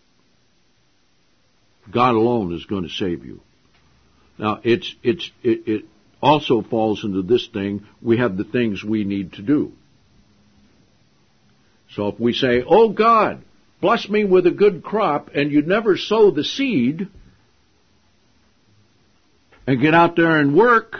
God alone is going to save you. Now, it also falls into this thing, we have the things we need to do. So if we say, oh God, bless me with a good crop, and you never sow the seed, and get out there and work,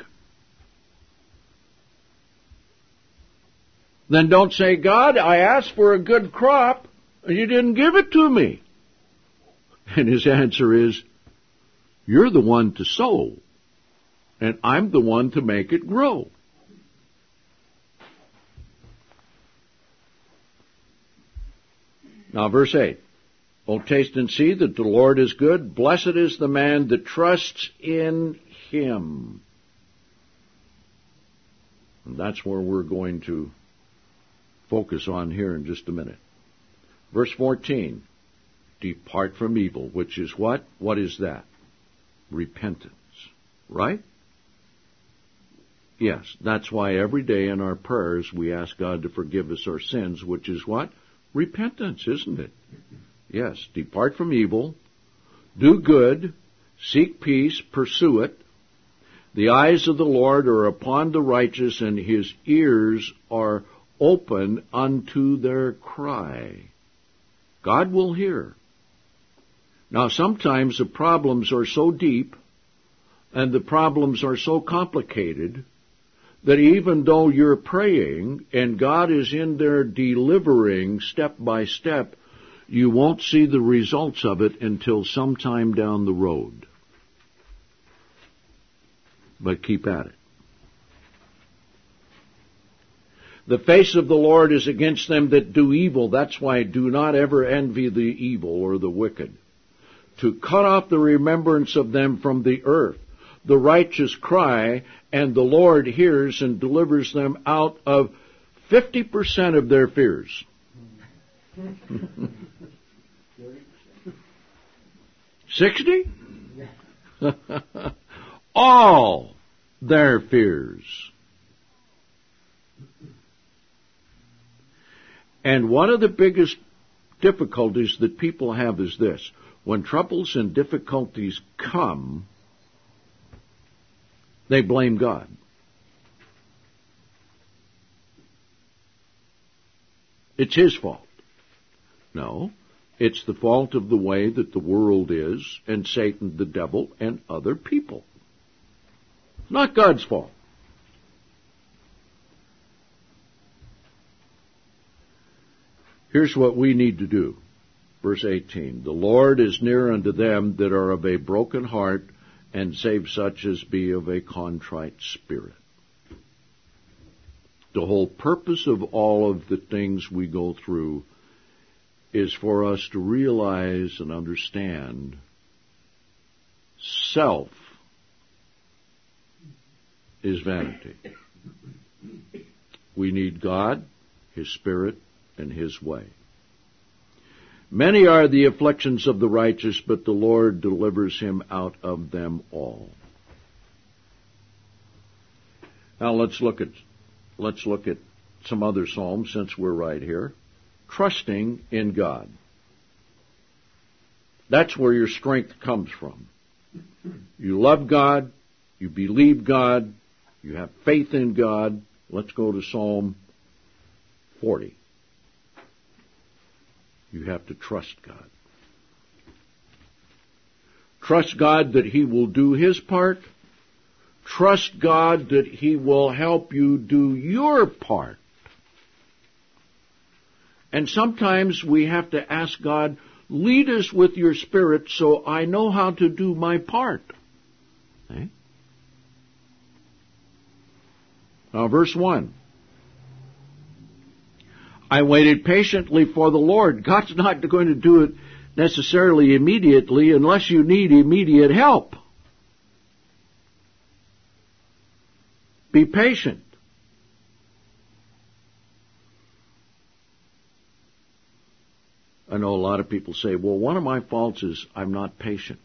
then don't say, God, I asked for a good crop, and you didn't give it to me. And His answer is, you're the one to sow, and I'm the one to make it grow. Now verse 8. O taste and see that the Lord is good. Blessed is the man that trusts in Him. And that's where we're going to focus on here in just a minute. Verse 14. Depart from evil, which is what? What is that? Repentance. Right? Yes, that's why every day in our prayers we ask God to forgive us our sins, which is what? Repentance, isn't it? Yes, depart from evil, do good, seek peace, pursue it. The eyes of the Lord are upon the righteous, and His ears are open unto their cry. God will hear. Now, sometimes the problems are so deep and the problems are so complicated that even though you're praying and God is in there delivering step by step, you won't see the results of it until sometime down the road. But keep at it. The face of the Lord is against them that do evil. That's why do not ever envy the evil or the wicked. To cut off the remembrance of them from the earth. The righteous cry, and the Lord hears and delivers them out of 50% of their fears. 60? All their fears. And one of the biggest difficulties that people have is this. When troubles and difficulties come, they blame God. It's His fault. No, it's the fault of the way that the world is, and Satan, the devil, and other people. It's not God's fault. Here's what we need to do. Verse 18. The Lord is near unto them that are of a broken heart, and save such as be of a contrite spirit. The whole purpose of all of the things we go through is for us to realize and understand self is vanity. We need God, His Spirit, and His way. Many are the afflictions of the righteous, but the Lord delivers him out of them all. Now let's look at some other psalms since we're right here. Trusting in God. That's where your strength comes from. You love God, you believe God, you have faith in God. Let's go to Psalm 40. You have to trust God. Trust God that He will do His part. Trust God that He will help you do your part. And sometimes we have to ask God, lead us with your Spirit so I know how to do my part. Okay? Now, verse 1. I waited patiently for the Lord. God's not going to do it necessarily immediately unless you need immediate help. Be patient. I know a lot of people say, well, one of my faults is I'm not patient.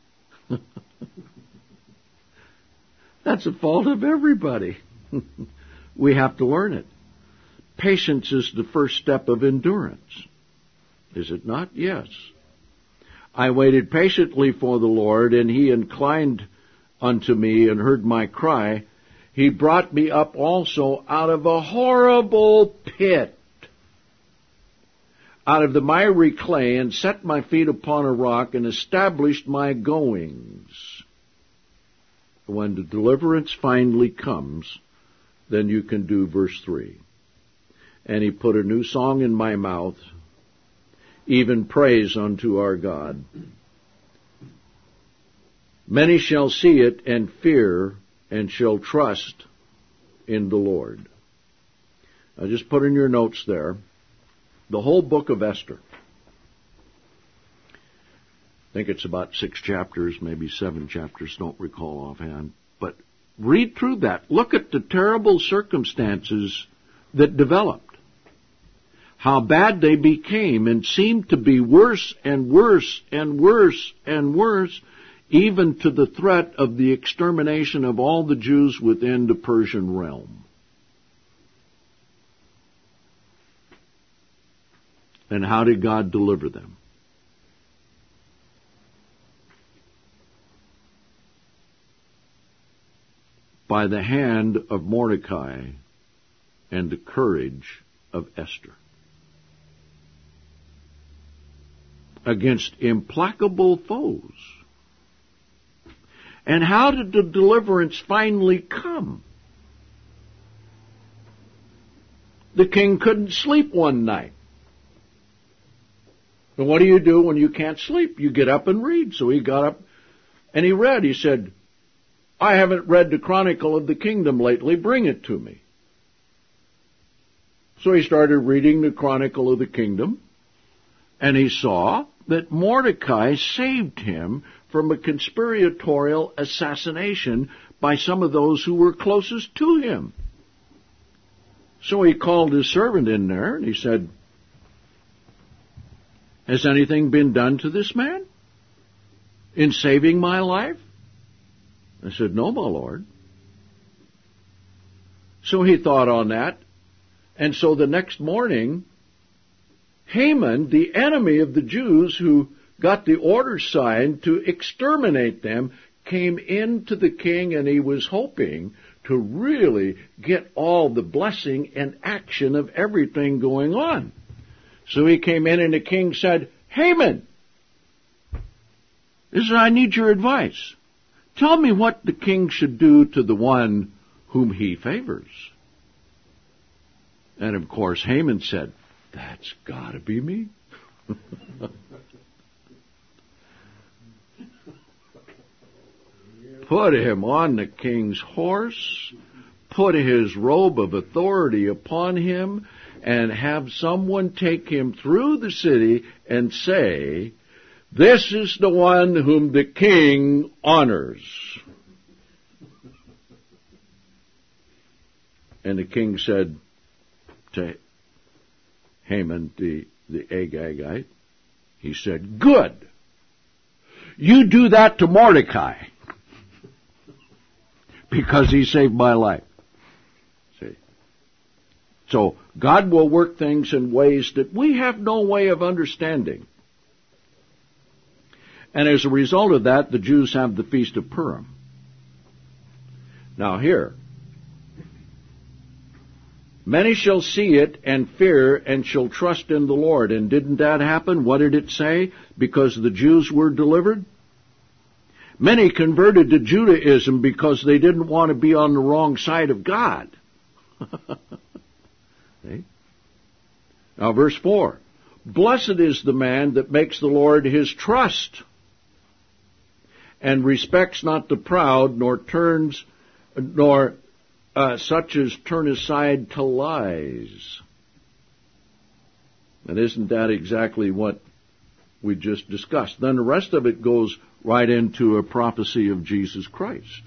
That's a fault of everybody. We have to learn it. Patience is the first step of endurance. Is it not? Yes. I waited patiently for the Lord, and He inclined unto me and heard my cry. He brought me up also out of a horrible pit, out of the miry clay, and set my feet upon a rock, and established my goings. When the deliverance finally comes, then you can do verse 3. And He put a new song in my mouth, even praise unto our God. Many shall see it and fear, and shall trust in the Lord. Now just put in your notes there, the whole book of Esther. I think it's about 6 chapters, maybe 7 chapters, don't recall offhand. But read through that. Look at the terrible circumstances that developed. How bad they became and seemed to be worse and worse and worse and worse, even to the threat of the extermination of all the Jews within the Persian realm. And how did God deliver them? By the hand of Mordecai and the courage of Esther. Against implacable foes. And how did the deliverance finally come? The king couldn't sleep one night. And what do you do when you can't sleep? You get up and read. So he got up and he read. He said, I haven't read the Chronicle of the Kingdom lately. Bring it to me. So he started reading the Chronicle of the Kingdom, and he saw that Mordecai saved him from a conspiratorial assassination by some of those who were closest to him. So he called his servant in there, and he said, has anything been done to this man in saving my life? I said, no, my lord. So he thought on that, and so the next morning, Haman, the enemy of the Jews who got the order signed to exterminate them, came into the king, and he was hoping to really get all the blessing and action of everything going on. So he came in, and the king said, Haman, I need your advice. Tell me what the king should do to the one whom he favors. And of course Haman said, that's got to be me. Put him on the king's horse, put his robe of authority upon him, and have someone take him through the city and say, this is the one whom the king honors. And the king said to Haman, the Agagite, he said, good. You do that to Mordecai. Because he saved my life. See? So God will work things in ways that we have no way of understanding. And as a result of that, the Jews have the Feast of Purim. Now here, many shall see it and fear and shall trust in the Lord. And didn't that happen? What did it say? Because the Jews were delivered? Many converted to Judaism because they didn't want to be on the wrong side of God. See? Now verse 4. Blessed is the man that makes the Lord his trust, and respects not the proud, nor such as turn aside to lies. And isn't that exactly what we just discussed? Then the rest of it goes right into a prophecy of Jesus Christ.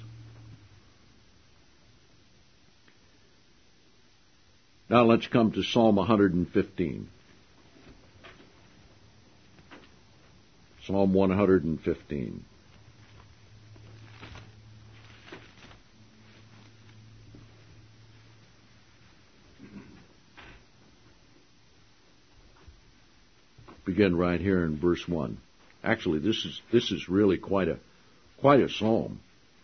Now let's come to Psalm 115. Psalm 115. Begin right here in verse 1. Actually, this is really quite a psalm.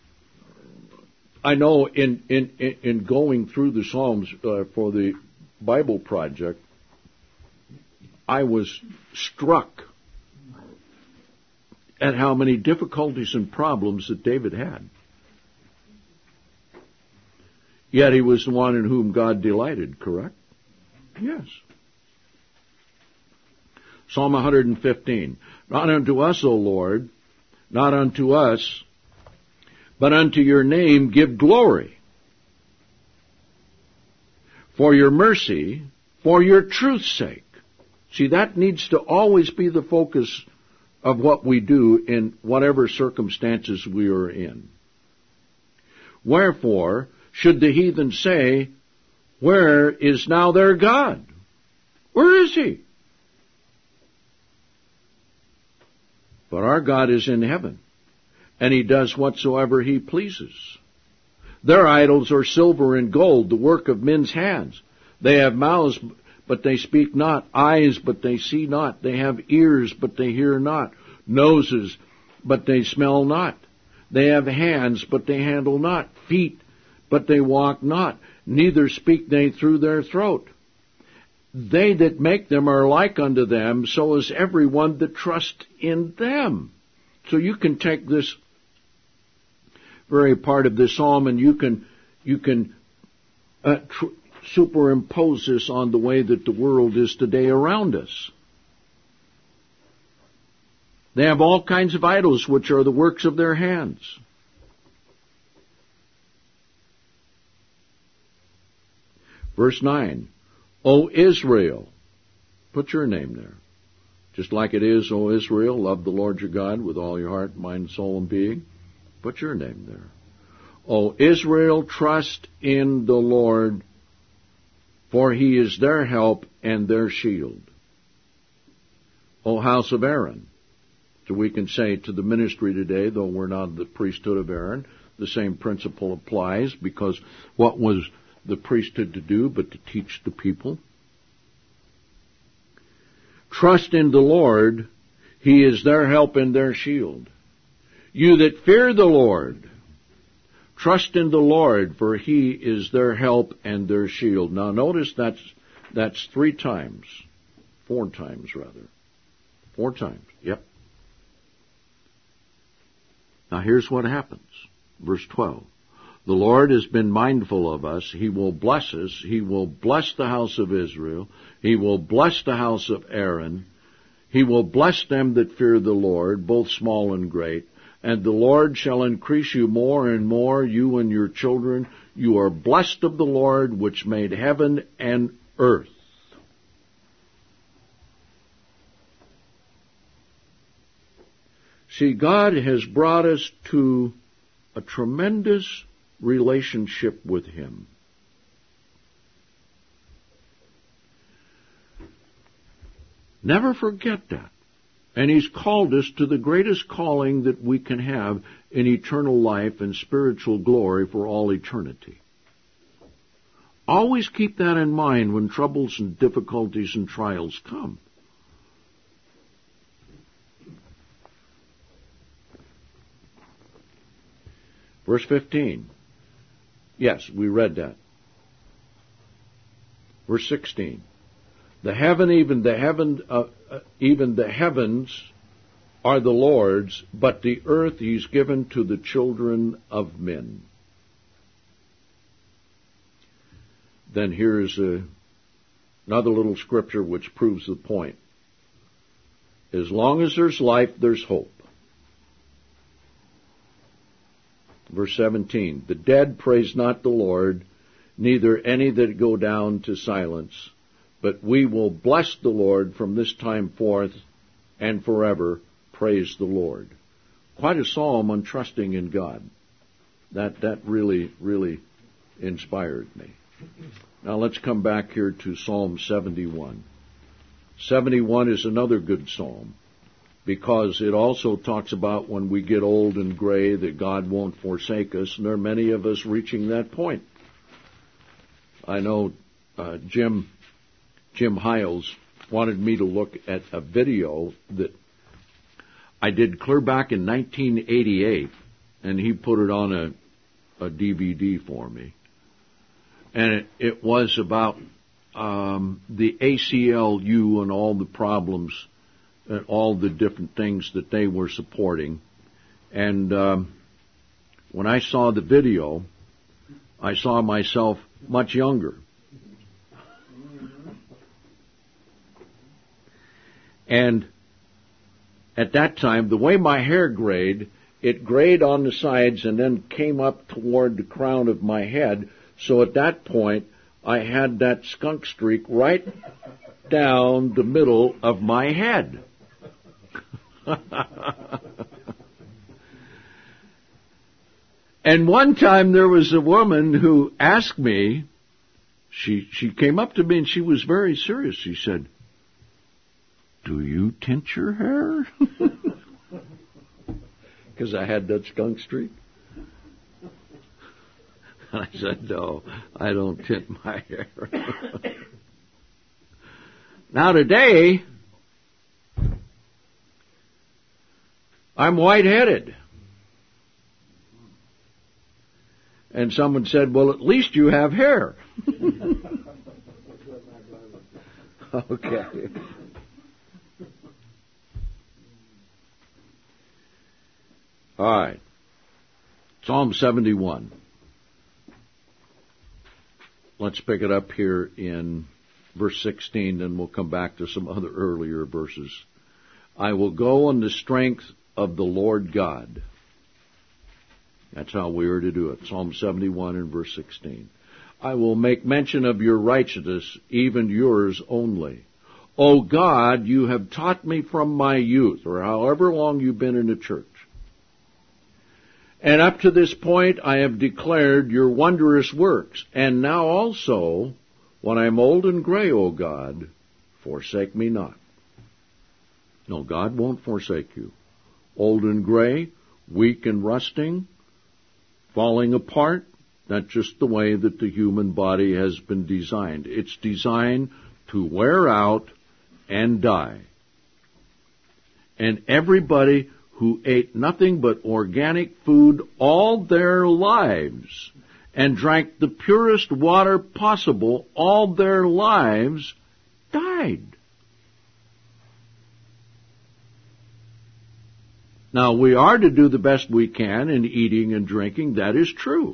I know in going through the Psalms for the Bible Project, I was struck at how many difficulties and problems that David had. Yet he was the one in whom God delighted, correct? Yes. Psalm 115. Not unto us, O Lord, not unto us, but unto your name give glory. For your mercy, for your truth's sake. See, that needs to always be the focus of what we do in whatever circumstances we are in. Wherefore should the heathen say, where is now their God? Where is he? But our God is in heaven, and he does whatsoever he pleases. Their idols are silver and gold, the work of men's hands. They have mouths, but they speak not, eyes, but they see not. They have ears, but they hear not, noses, but they smell not. They have hands, but they handle not, feet, but they walk not, neither speak they through their throat. They that make them are like unto them, so is everyone that trusts in them. So you can take this very part of this psalm and you can superimpose this on the way that the world is today around us. They have all kinds of idols which are the works of their hands. Verse 9, O Israel, put your name there. Just like it is, O Israel, love the Lord your God with all your heart, mind, soul, and being. Put your name there. O Israel, trust in the Lord, for he is their help and their shield. O house of Aaron. So we can say to the ministry today, though we're not the priesthood of Aaron, the same principle applies, because what was the priesthood to do but to teach the people? Trust in the Lord, he is their help and their shield. You that fear the Lord, trust in the Lord, for he is their help and their shield. Now notice that's 3 times. 4 times, rather. 4 times, yep. Now here's what happens. Verse 12. The Lord has been mindful of us. He will bless us. He will bless the house of Israel. He will bless the house of Aaron. He will bless them that fear the Lord, both small and great. And the Lord shall increase you more and more, you and your children. You are blessed of the Lord, which made heaven and earth. See, God has brought us to a tremendous relationship with him. Never forget that. And he's called us to the greatest calling that we can have in eternal life and spiritual glory for all eternity. Always keep that in mind when troubles and difficulties and trials come. Verse 15. Yes, we read that. Verse 16. Even the heavens are the Lord's, but the earth he's given to the children of men. Then here's another little scripture which proves the point. As long as there's life, there's hope. Verse 17, the dead praise not the Lord, neither any that go down to silence, but we will bless the Lord from this time forth and forever. Praise the Lord. Quite a psalm on trusting in God. That really, really inspired me. Now let's come back here to Psalm 71. 71 is another good psalm, because it also talks about when we get old and gray that God won't forsake us, and there are many of us reaching that point. I know Jim Hiles wanted me to look at a video that I did clear back in 1988, and he put it on a DVD for me. And it was about the ACLU and all the problems and all the different things that they were supporting. And when I saw the video, I saw myself much younger. And at that time, the way my hair grayed, it grayed on the sides and then came up toward the crown of my head. So at that point, I had that skunk streak right down the middle of my head. And one time there was a woman who asked me, she came up to me and she was very serious. She said, "Do you tint your hair?" Because I had that skunk streak. And I said, "No, I don't tint my hair." Now today, I'm white-headed. And someone said, "Well, at least you have hair." Okay. All right. Psalm 71. Let's pick it up here in verse 16, then we'll come back to some other earlier verses. I will go in the strength of the Lord God. That's how we are to do it. Psalm 71 and verse 16. I will make mention of your righteousness, even yours only. O God, you have taught me from my youth, or however long you've been in the church. And up to this point I have declared your wondrous works. And now also, when I'm old and gray, O God, forsake me not. No, God won't forsake you. Old and gray, weak and rusting, falling apart, that's just the way that the human body has been designed. It's designed to wear out and die. And everybody who ate nothing but organic food all their lives and drank the purest water possible all their lives died. Now, we are to do the best we can in eating and drinking. That is true.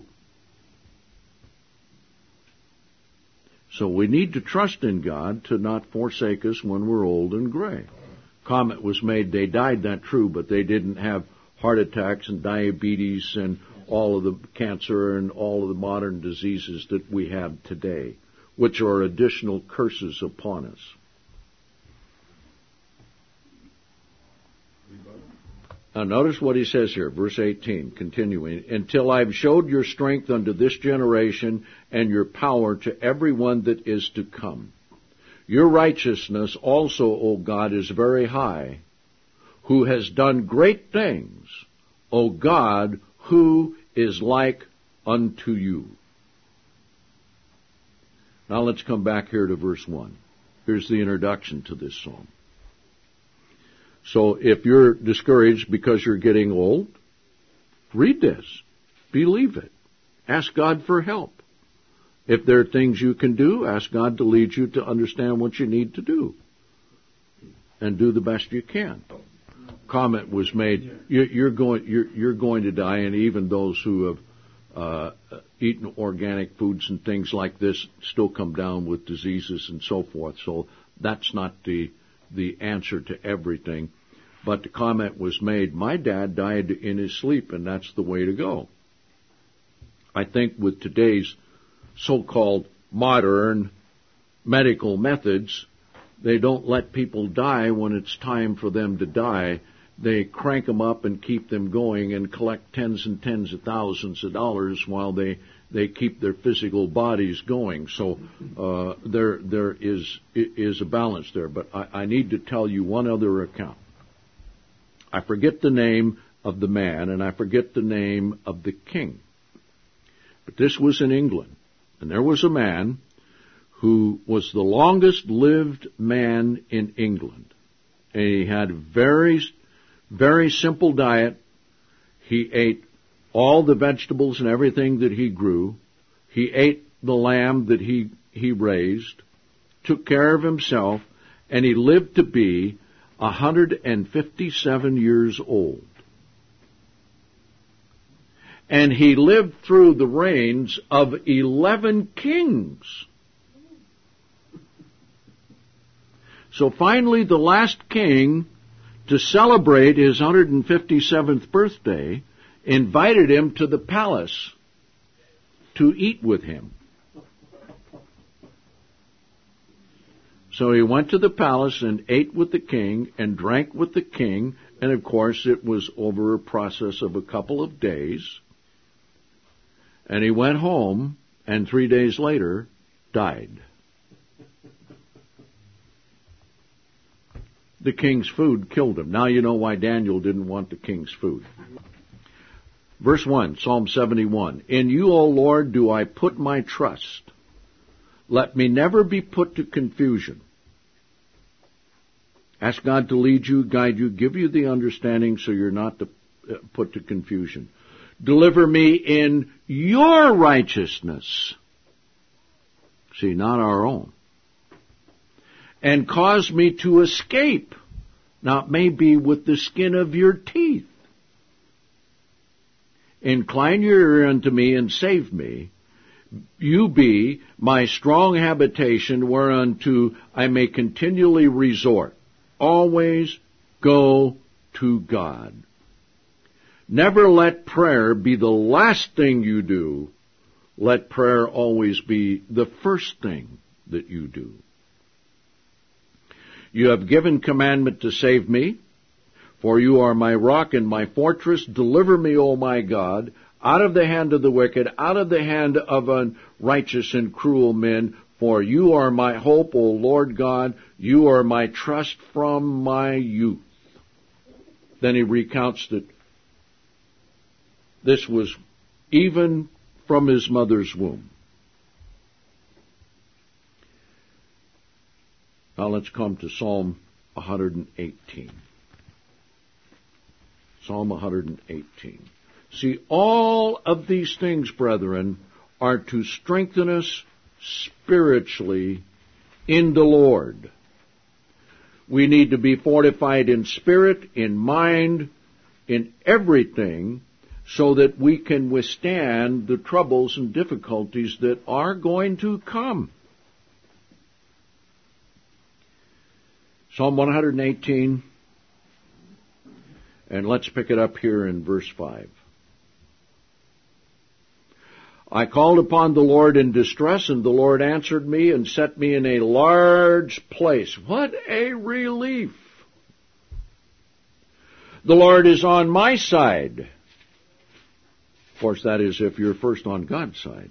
So we need to trust in God to not forsake us when we're old and gray. Comment was made, they died, that's true, but they didn't have heart attacks and diabetes and all of the cancer and all of the modern diseases that we have today, which are additional curses upon us. Now notice what he says here, verse 18, continuing, until I've showed your strength unto this generation and your power to everyone that is to come. Your righteousness also, O God, is very high, who has done great things. O God, who is like unto you? Now let's come back here to verse 1. Here's the introduction to this psalm. So if you're discouraged because you're getting old, read this. Believe it. Ask God for help. If there are things you can do, ask God to lead you to understand what you need to do. And do the best you can. Comment was made, you're going to die, and even those who have eaten organic foods and things like this still come down with diseases and so forth. So that's not the answer to everything. But the comment was made, my dad died in his sleep, and that's the way to go. I think with today's so-called modern medical methods, they don't let people die when it's time for them to die. They crank them up and keep them going and collect tens and tens of thousands of dollars while they keep their physical bodies going. So there is a balance there. But I need to tell you one other account. I forget the name of the man, and I forget the name of the king. But this was in England. And there was a man who was the longest lived man in England. And he had a very, very simple diet. He ate all the vegetables and everything that he grew. He ate the lamb that he raised, took care of himself, and he lived to be 157 years old. And he lived through the reigns of 11 kings. So finally, the last king, to celebrate his 157th birthday, invited him to the palace to eat with him. So he went to the palace and ate with the king and drank with the king And of course, it was over a process of a couple of days. And he went home, and 3 days later, died. The king's food killed him. Now you know why Daniel didn't want the king's food. Verse 1, Psalm 71. In you, O Lord, do I put my trust. Let me never be put to confusion. Ask God to lead you, guide you, give you the understanding so you're not put to confusion. Deliver me in your righteousness. See, not our own. And cause me to escape. Now it may be with the skin of your teeth. Incline your ear unto me and save me. You be my strong habitation whereunto I may continually resort. Always go to God. Never let prayer be the last thing you do. Let prayer always be the first thing that you do. You have given commandment to save me, for you are my rock and my fortress. Deliver me, O my God, out of the hand of the wicked, out of the hand of unrighteous and cruel men. For you are my hope, O Lord God. You are my trust from my youth. Then he recounts that this was even from his mother's womb. Now let's come to Psalm 118. Psalm 118. See, all of these things, brethren, are to strengthen us spiritually in the Lord. We need to be fortified in spirit, in mind, in everything, so that we can withstand the troubles and difficulties that are going to come. Psalm 118, and let's pick it up here in verse 5. I called upon the Lord in distress, and the Lord answered me and set me in a large place. What a relief! The Lord is on my side. Of course, that is if you're first on God's side.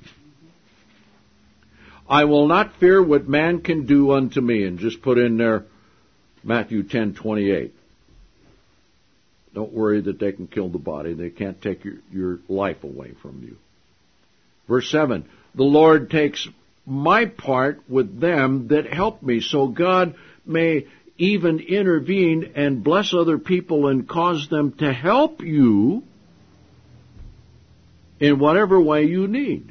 I will not fear what man can do unto me. And just put in there Matthew 10:28. Don't worry that they can kill the body. They can't take your life away from you. Verse 7, the Lord takes my part with them that help me. So God may even intervene and bless other people and cause them to help you in whatever way you need.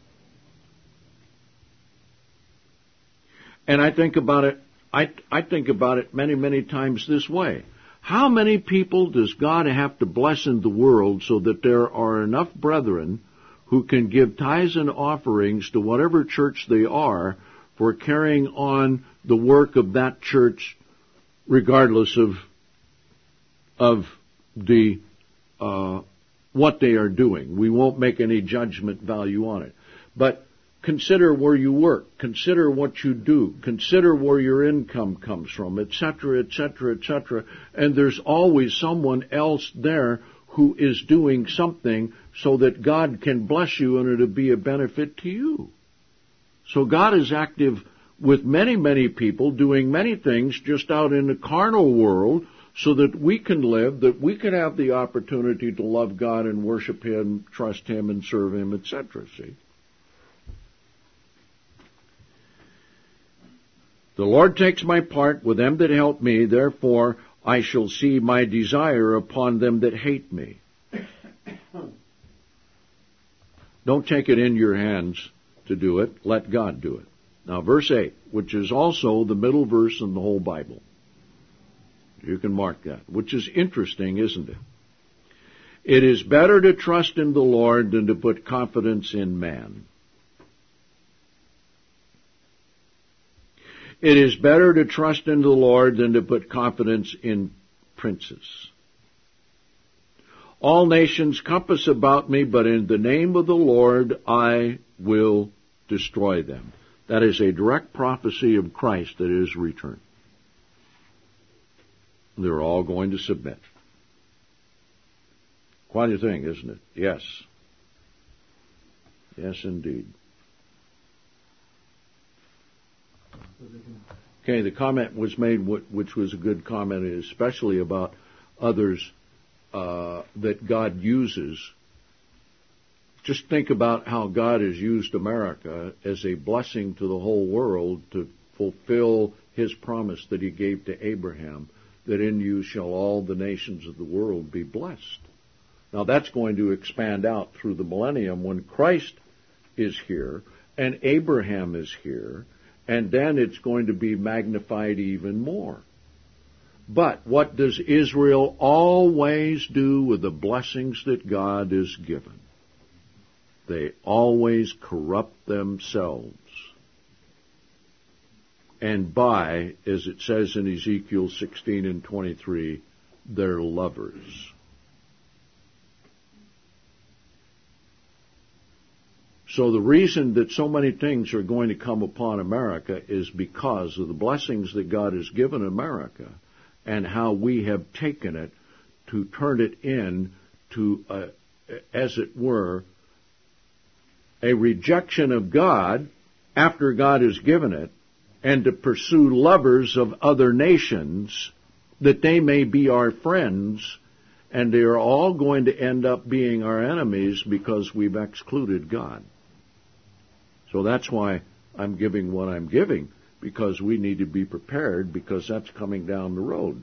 And I think about it, I think about it many, many times this way. How many people does God have to bless in the world so that there are enough brethren who can give tithes and offerings to whatever church they are for carrying on the work of that church, regardless of the what they are doing? We won't make any judgment value on it. But consider where you work. Consider what you do. Consider where your income comes from, etc., etc., etc. And there's always someone else there who is doing something so that God can bless you and it'll be a benefit to you. So God is active with many, many people doing many things just out in the carnal world so that we can live, that we can have the opportunity to love God and worship Him, trust Him and serve Him, etc. See? The Lord takes my part with them that help me, therefore I shall see my desire upon them that hate me. Don't take it in your hands to do it. Let God do it. Now, verse 8, which is also the middle verse in the whole Bible. You can mark that, which is interesting, isn't it? It is better to trust in the Lord than to put confidence in man. It is better to trust in the Lord than to put confidence in princes. All nations compass about me, but in the name of the Lord I will destroy them. That is a direct prophecy of Christ at His return. They're all going to submit. Quite a thing, isn't it? Yes. Yes, indeed. Okay, the comment was made, which was a good comment, especially about others that God uses. Just think about how God has used America as a blessing to the whole world to fulfill His promise that He gave to Abraham, that in you shall all the nations of the world be blessed. Now that's going to expand out through the millennium when Christ is here and Abraham is here, and then it's going to be magnified even more. But what does Israel always do with the blessings that God has given? They always corrupt themselves. And by, as it says in Ezekiel 16:23, they're lovers. So the reason that so many things are going to come upon America is because of the blessings that God has given America and how we have taken it to turn it into, as it were, a rejection of God after God has given it, and to pursue lovers of other nations that they may be our friends, and they are all going to end up being our enemies because we've excluded God. So that's why I'm giving what I'm giving, because we need to be prepared, because that's coming down the road.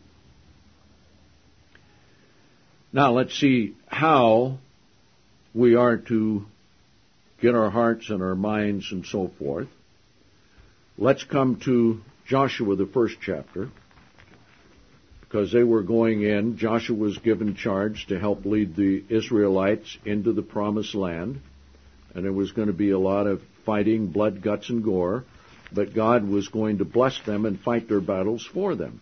Now let's see how we are to get our hearts and our minds and so forth. Let's come to Joshua, the first chapter, because they were going in. Joshua was given charge to help lead the Israelites into the promised land, and there was going to be a lot of fighting, blood, guts, and gore, but God was going to bless them and fight their battles for them.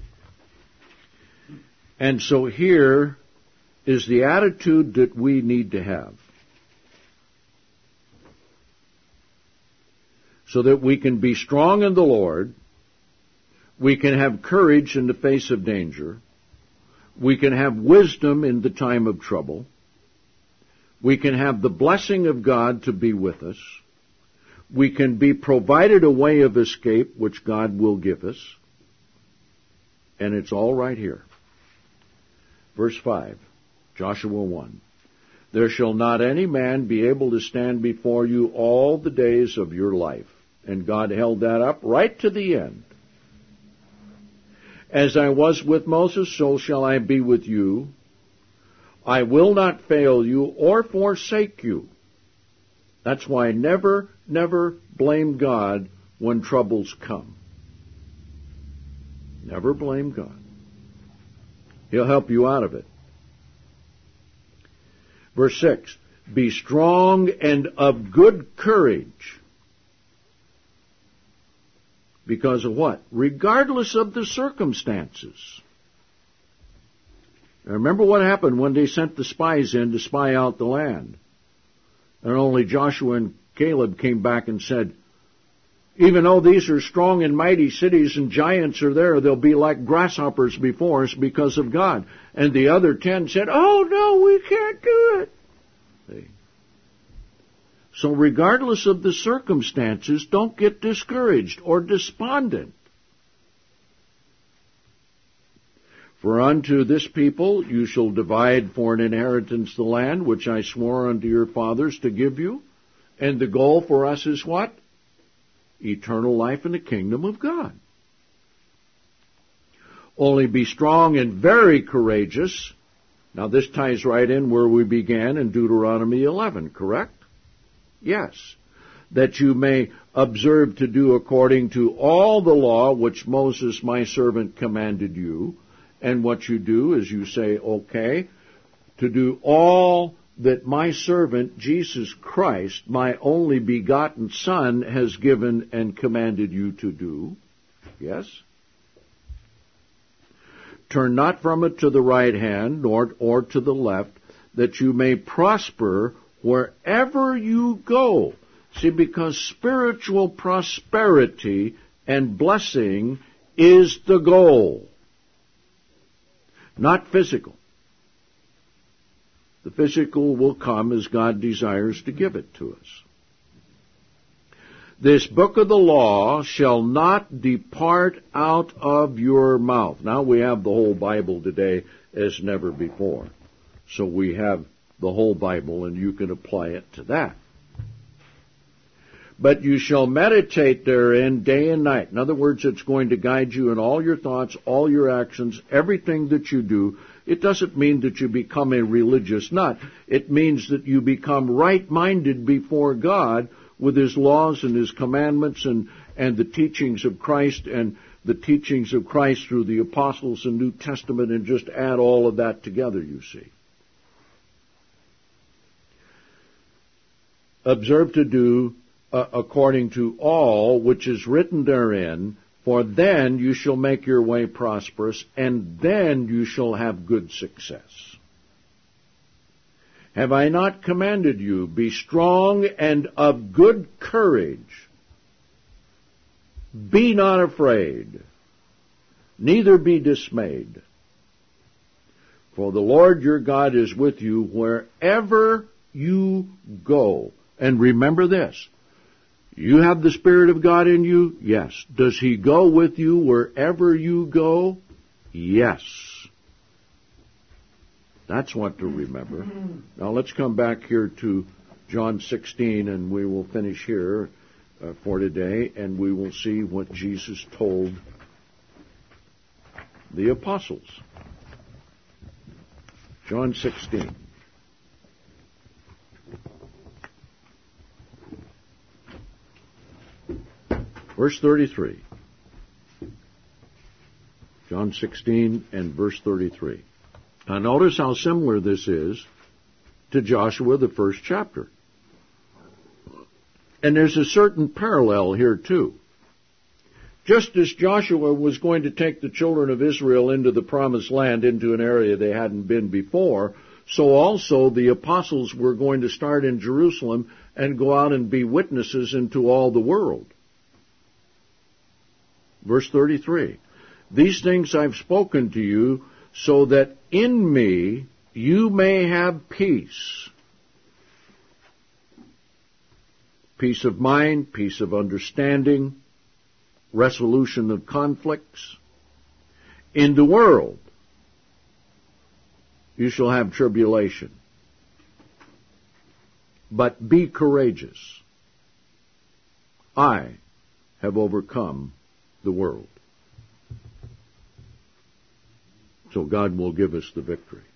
And so here is the attitude that we need to have, so that we can be strong in the Lord, we can have courage in the face of danger, we can have wisdom in the time of trouble, we can have the blessing of God to be with us, we can be provided a way of escape which God will give us, and it's all right here. Verse 5, Joshua 1. There shall not any man be able to stand before you all the days of your life. And God held that up right to the end. As I was with Moses, so shall I be with you. I will not fail you or forsake you. That's why never, never blame God when troubles come. Never blame God. He'll help you out of it. Verse 6, be strong and of good courage. Because of what? Regardless of the circumstances. Now remember what happened when they sent the spies in to spy out the land. And only Joshua and Caleb came back and said, even though these are strong and mighty cities and giants are there, they'll be like grasshoppers before us because of God. And the other 10 said, oh no, we can't do it. See? So regardless of the circumstances, don't get discouraged or despondent. For unto this people you shall divide for an inheritance the land which I swore unto your fathers to give you. And the goal for us is what? Eternal life in the kingdom of God. Only be strong and very courageous. Now this ties right in where we began in Deuteronomy 11, correct? Yes. That you may observe to do according to all the law which Moses my servant commanded you. And what you do is you say, okay, to do all that my servant Jesus Christ, my only begotten Son, has given and commanded you to do. Yes? Turn not from it to the right hand, nor to the left, that you may prosper wherever you go. See, because spiritual prosperity and blessing is the goal, not physical. The physical will come as God desires to give it to us. This book of the law shall not depart out of your mouth. Now we have the whole Bible today as never before. So we have the whole Bible, and you can apply it to that. But you shall meditate therein day and night. In other words, it's going to guide you in all your thoughts, all your actions, everything that you do. It doesn't mean that you become a religious nut. It means that you become right-minded before God with His laws and His commandments and the teachings of Christ and the teachings of Christ through the apostles and New Testament, and just add all of that together, you see. Observe to do according to all which is written therein, for then you shall make your way prosperous, and then you shall have good success. Have I not commanded you, be strong and of good courage? Be not afraid, neither be dismayed. For the Lord your God is with you wherever you go. And remember this, you have the Spirit of God in you? Yes. Does He go with you wherever you go? Yes. That's what to remember. Now let's come back here to John 16, and we will finish here for today, and we will see what Jesus told the apostles. John 16. Verse 33. John 16 and verse 33. Now notice how similar this is to Joshua, the first chapter. And there's a certain parallel here too. Just as Joshua was going to take the children of Israel into the promised land, into an area they hadn't been before, so also the apostles were going to start in Jerusalem and go out and be witnesses into all the world. Verse 33, these things I've spoken to you, so that in me you may have peace. Peace of mind, peace of understanding, resolution of conflicts. In the world you shall have tribulation. But be courageous. I have overcome the world. So God will give us the victory.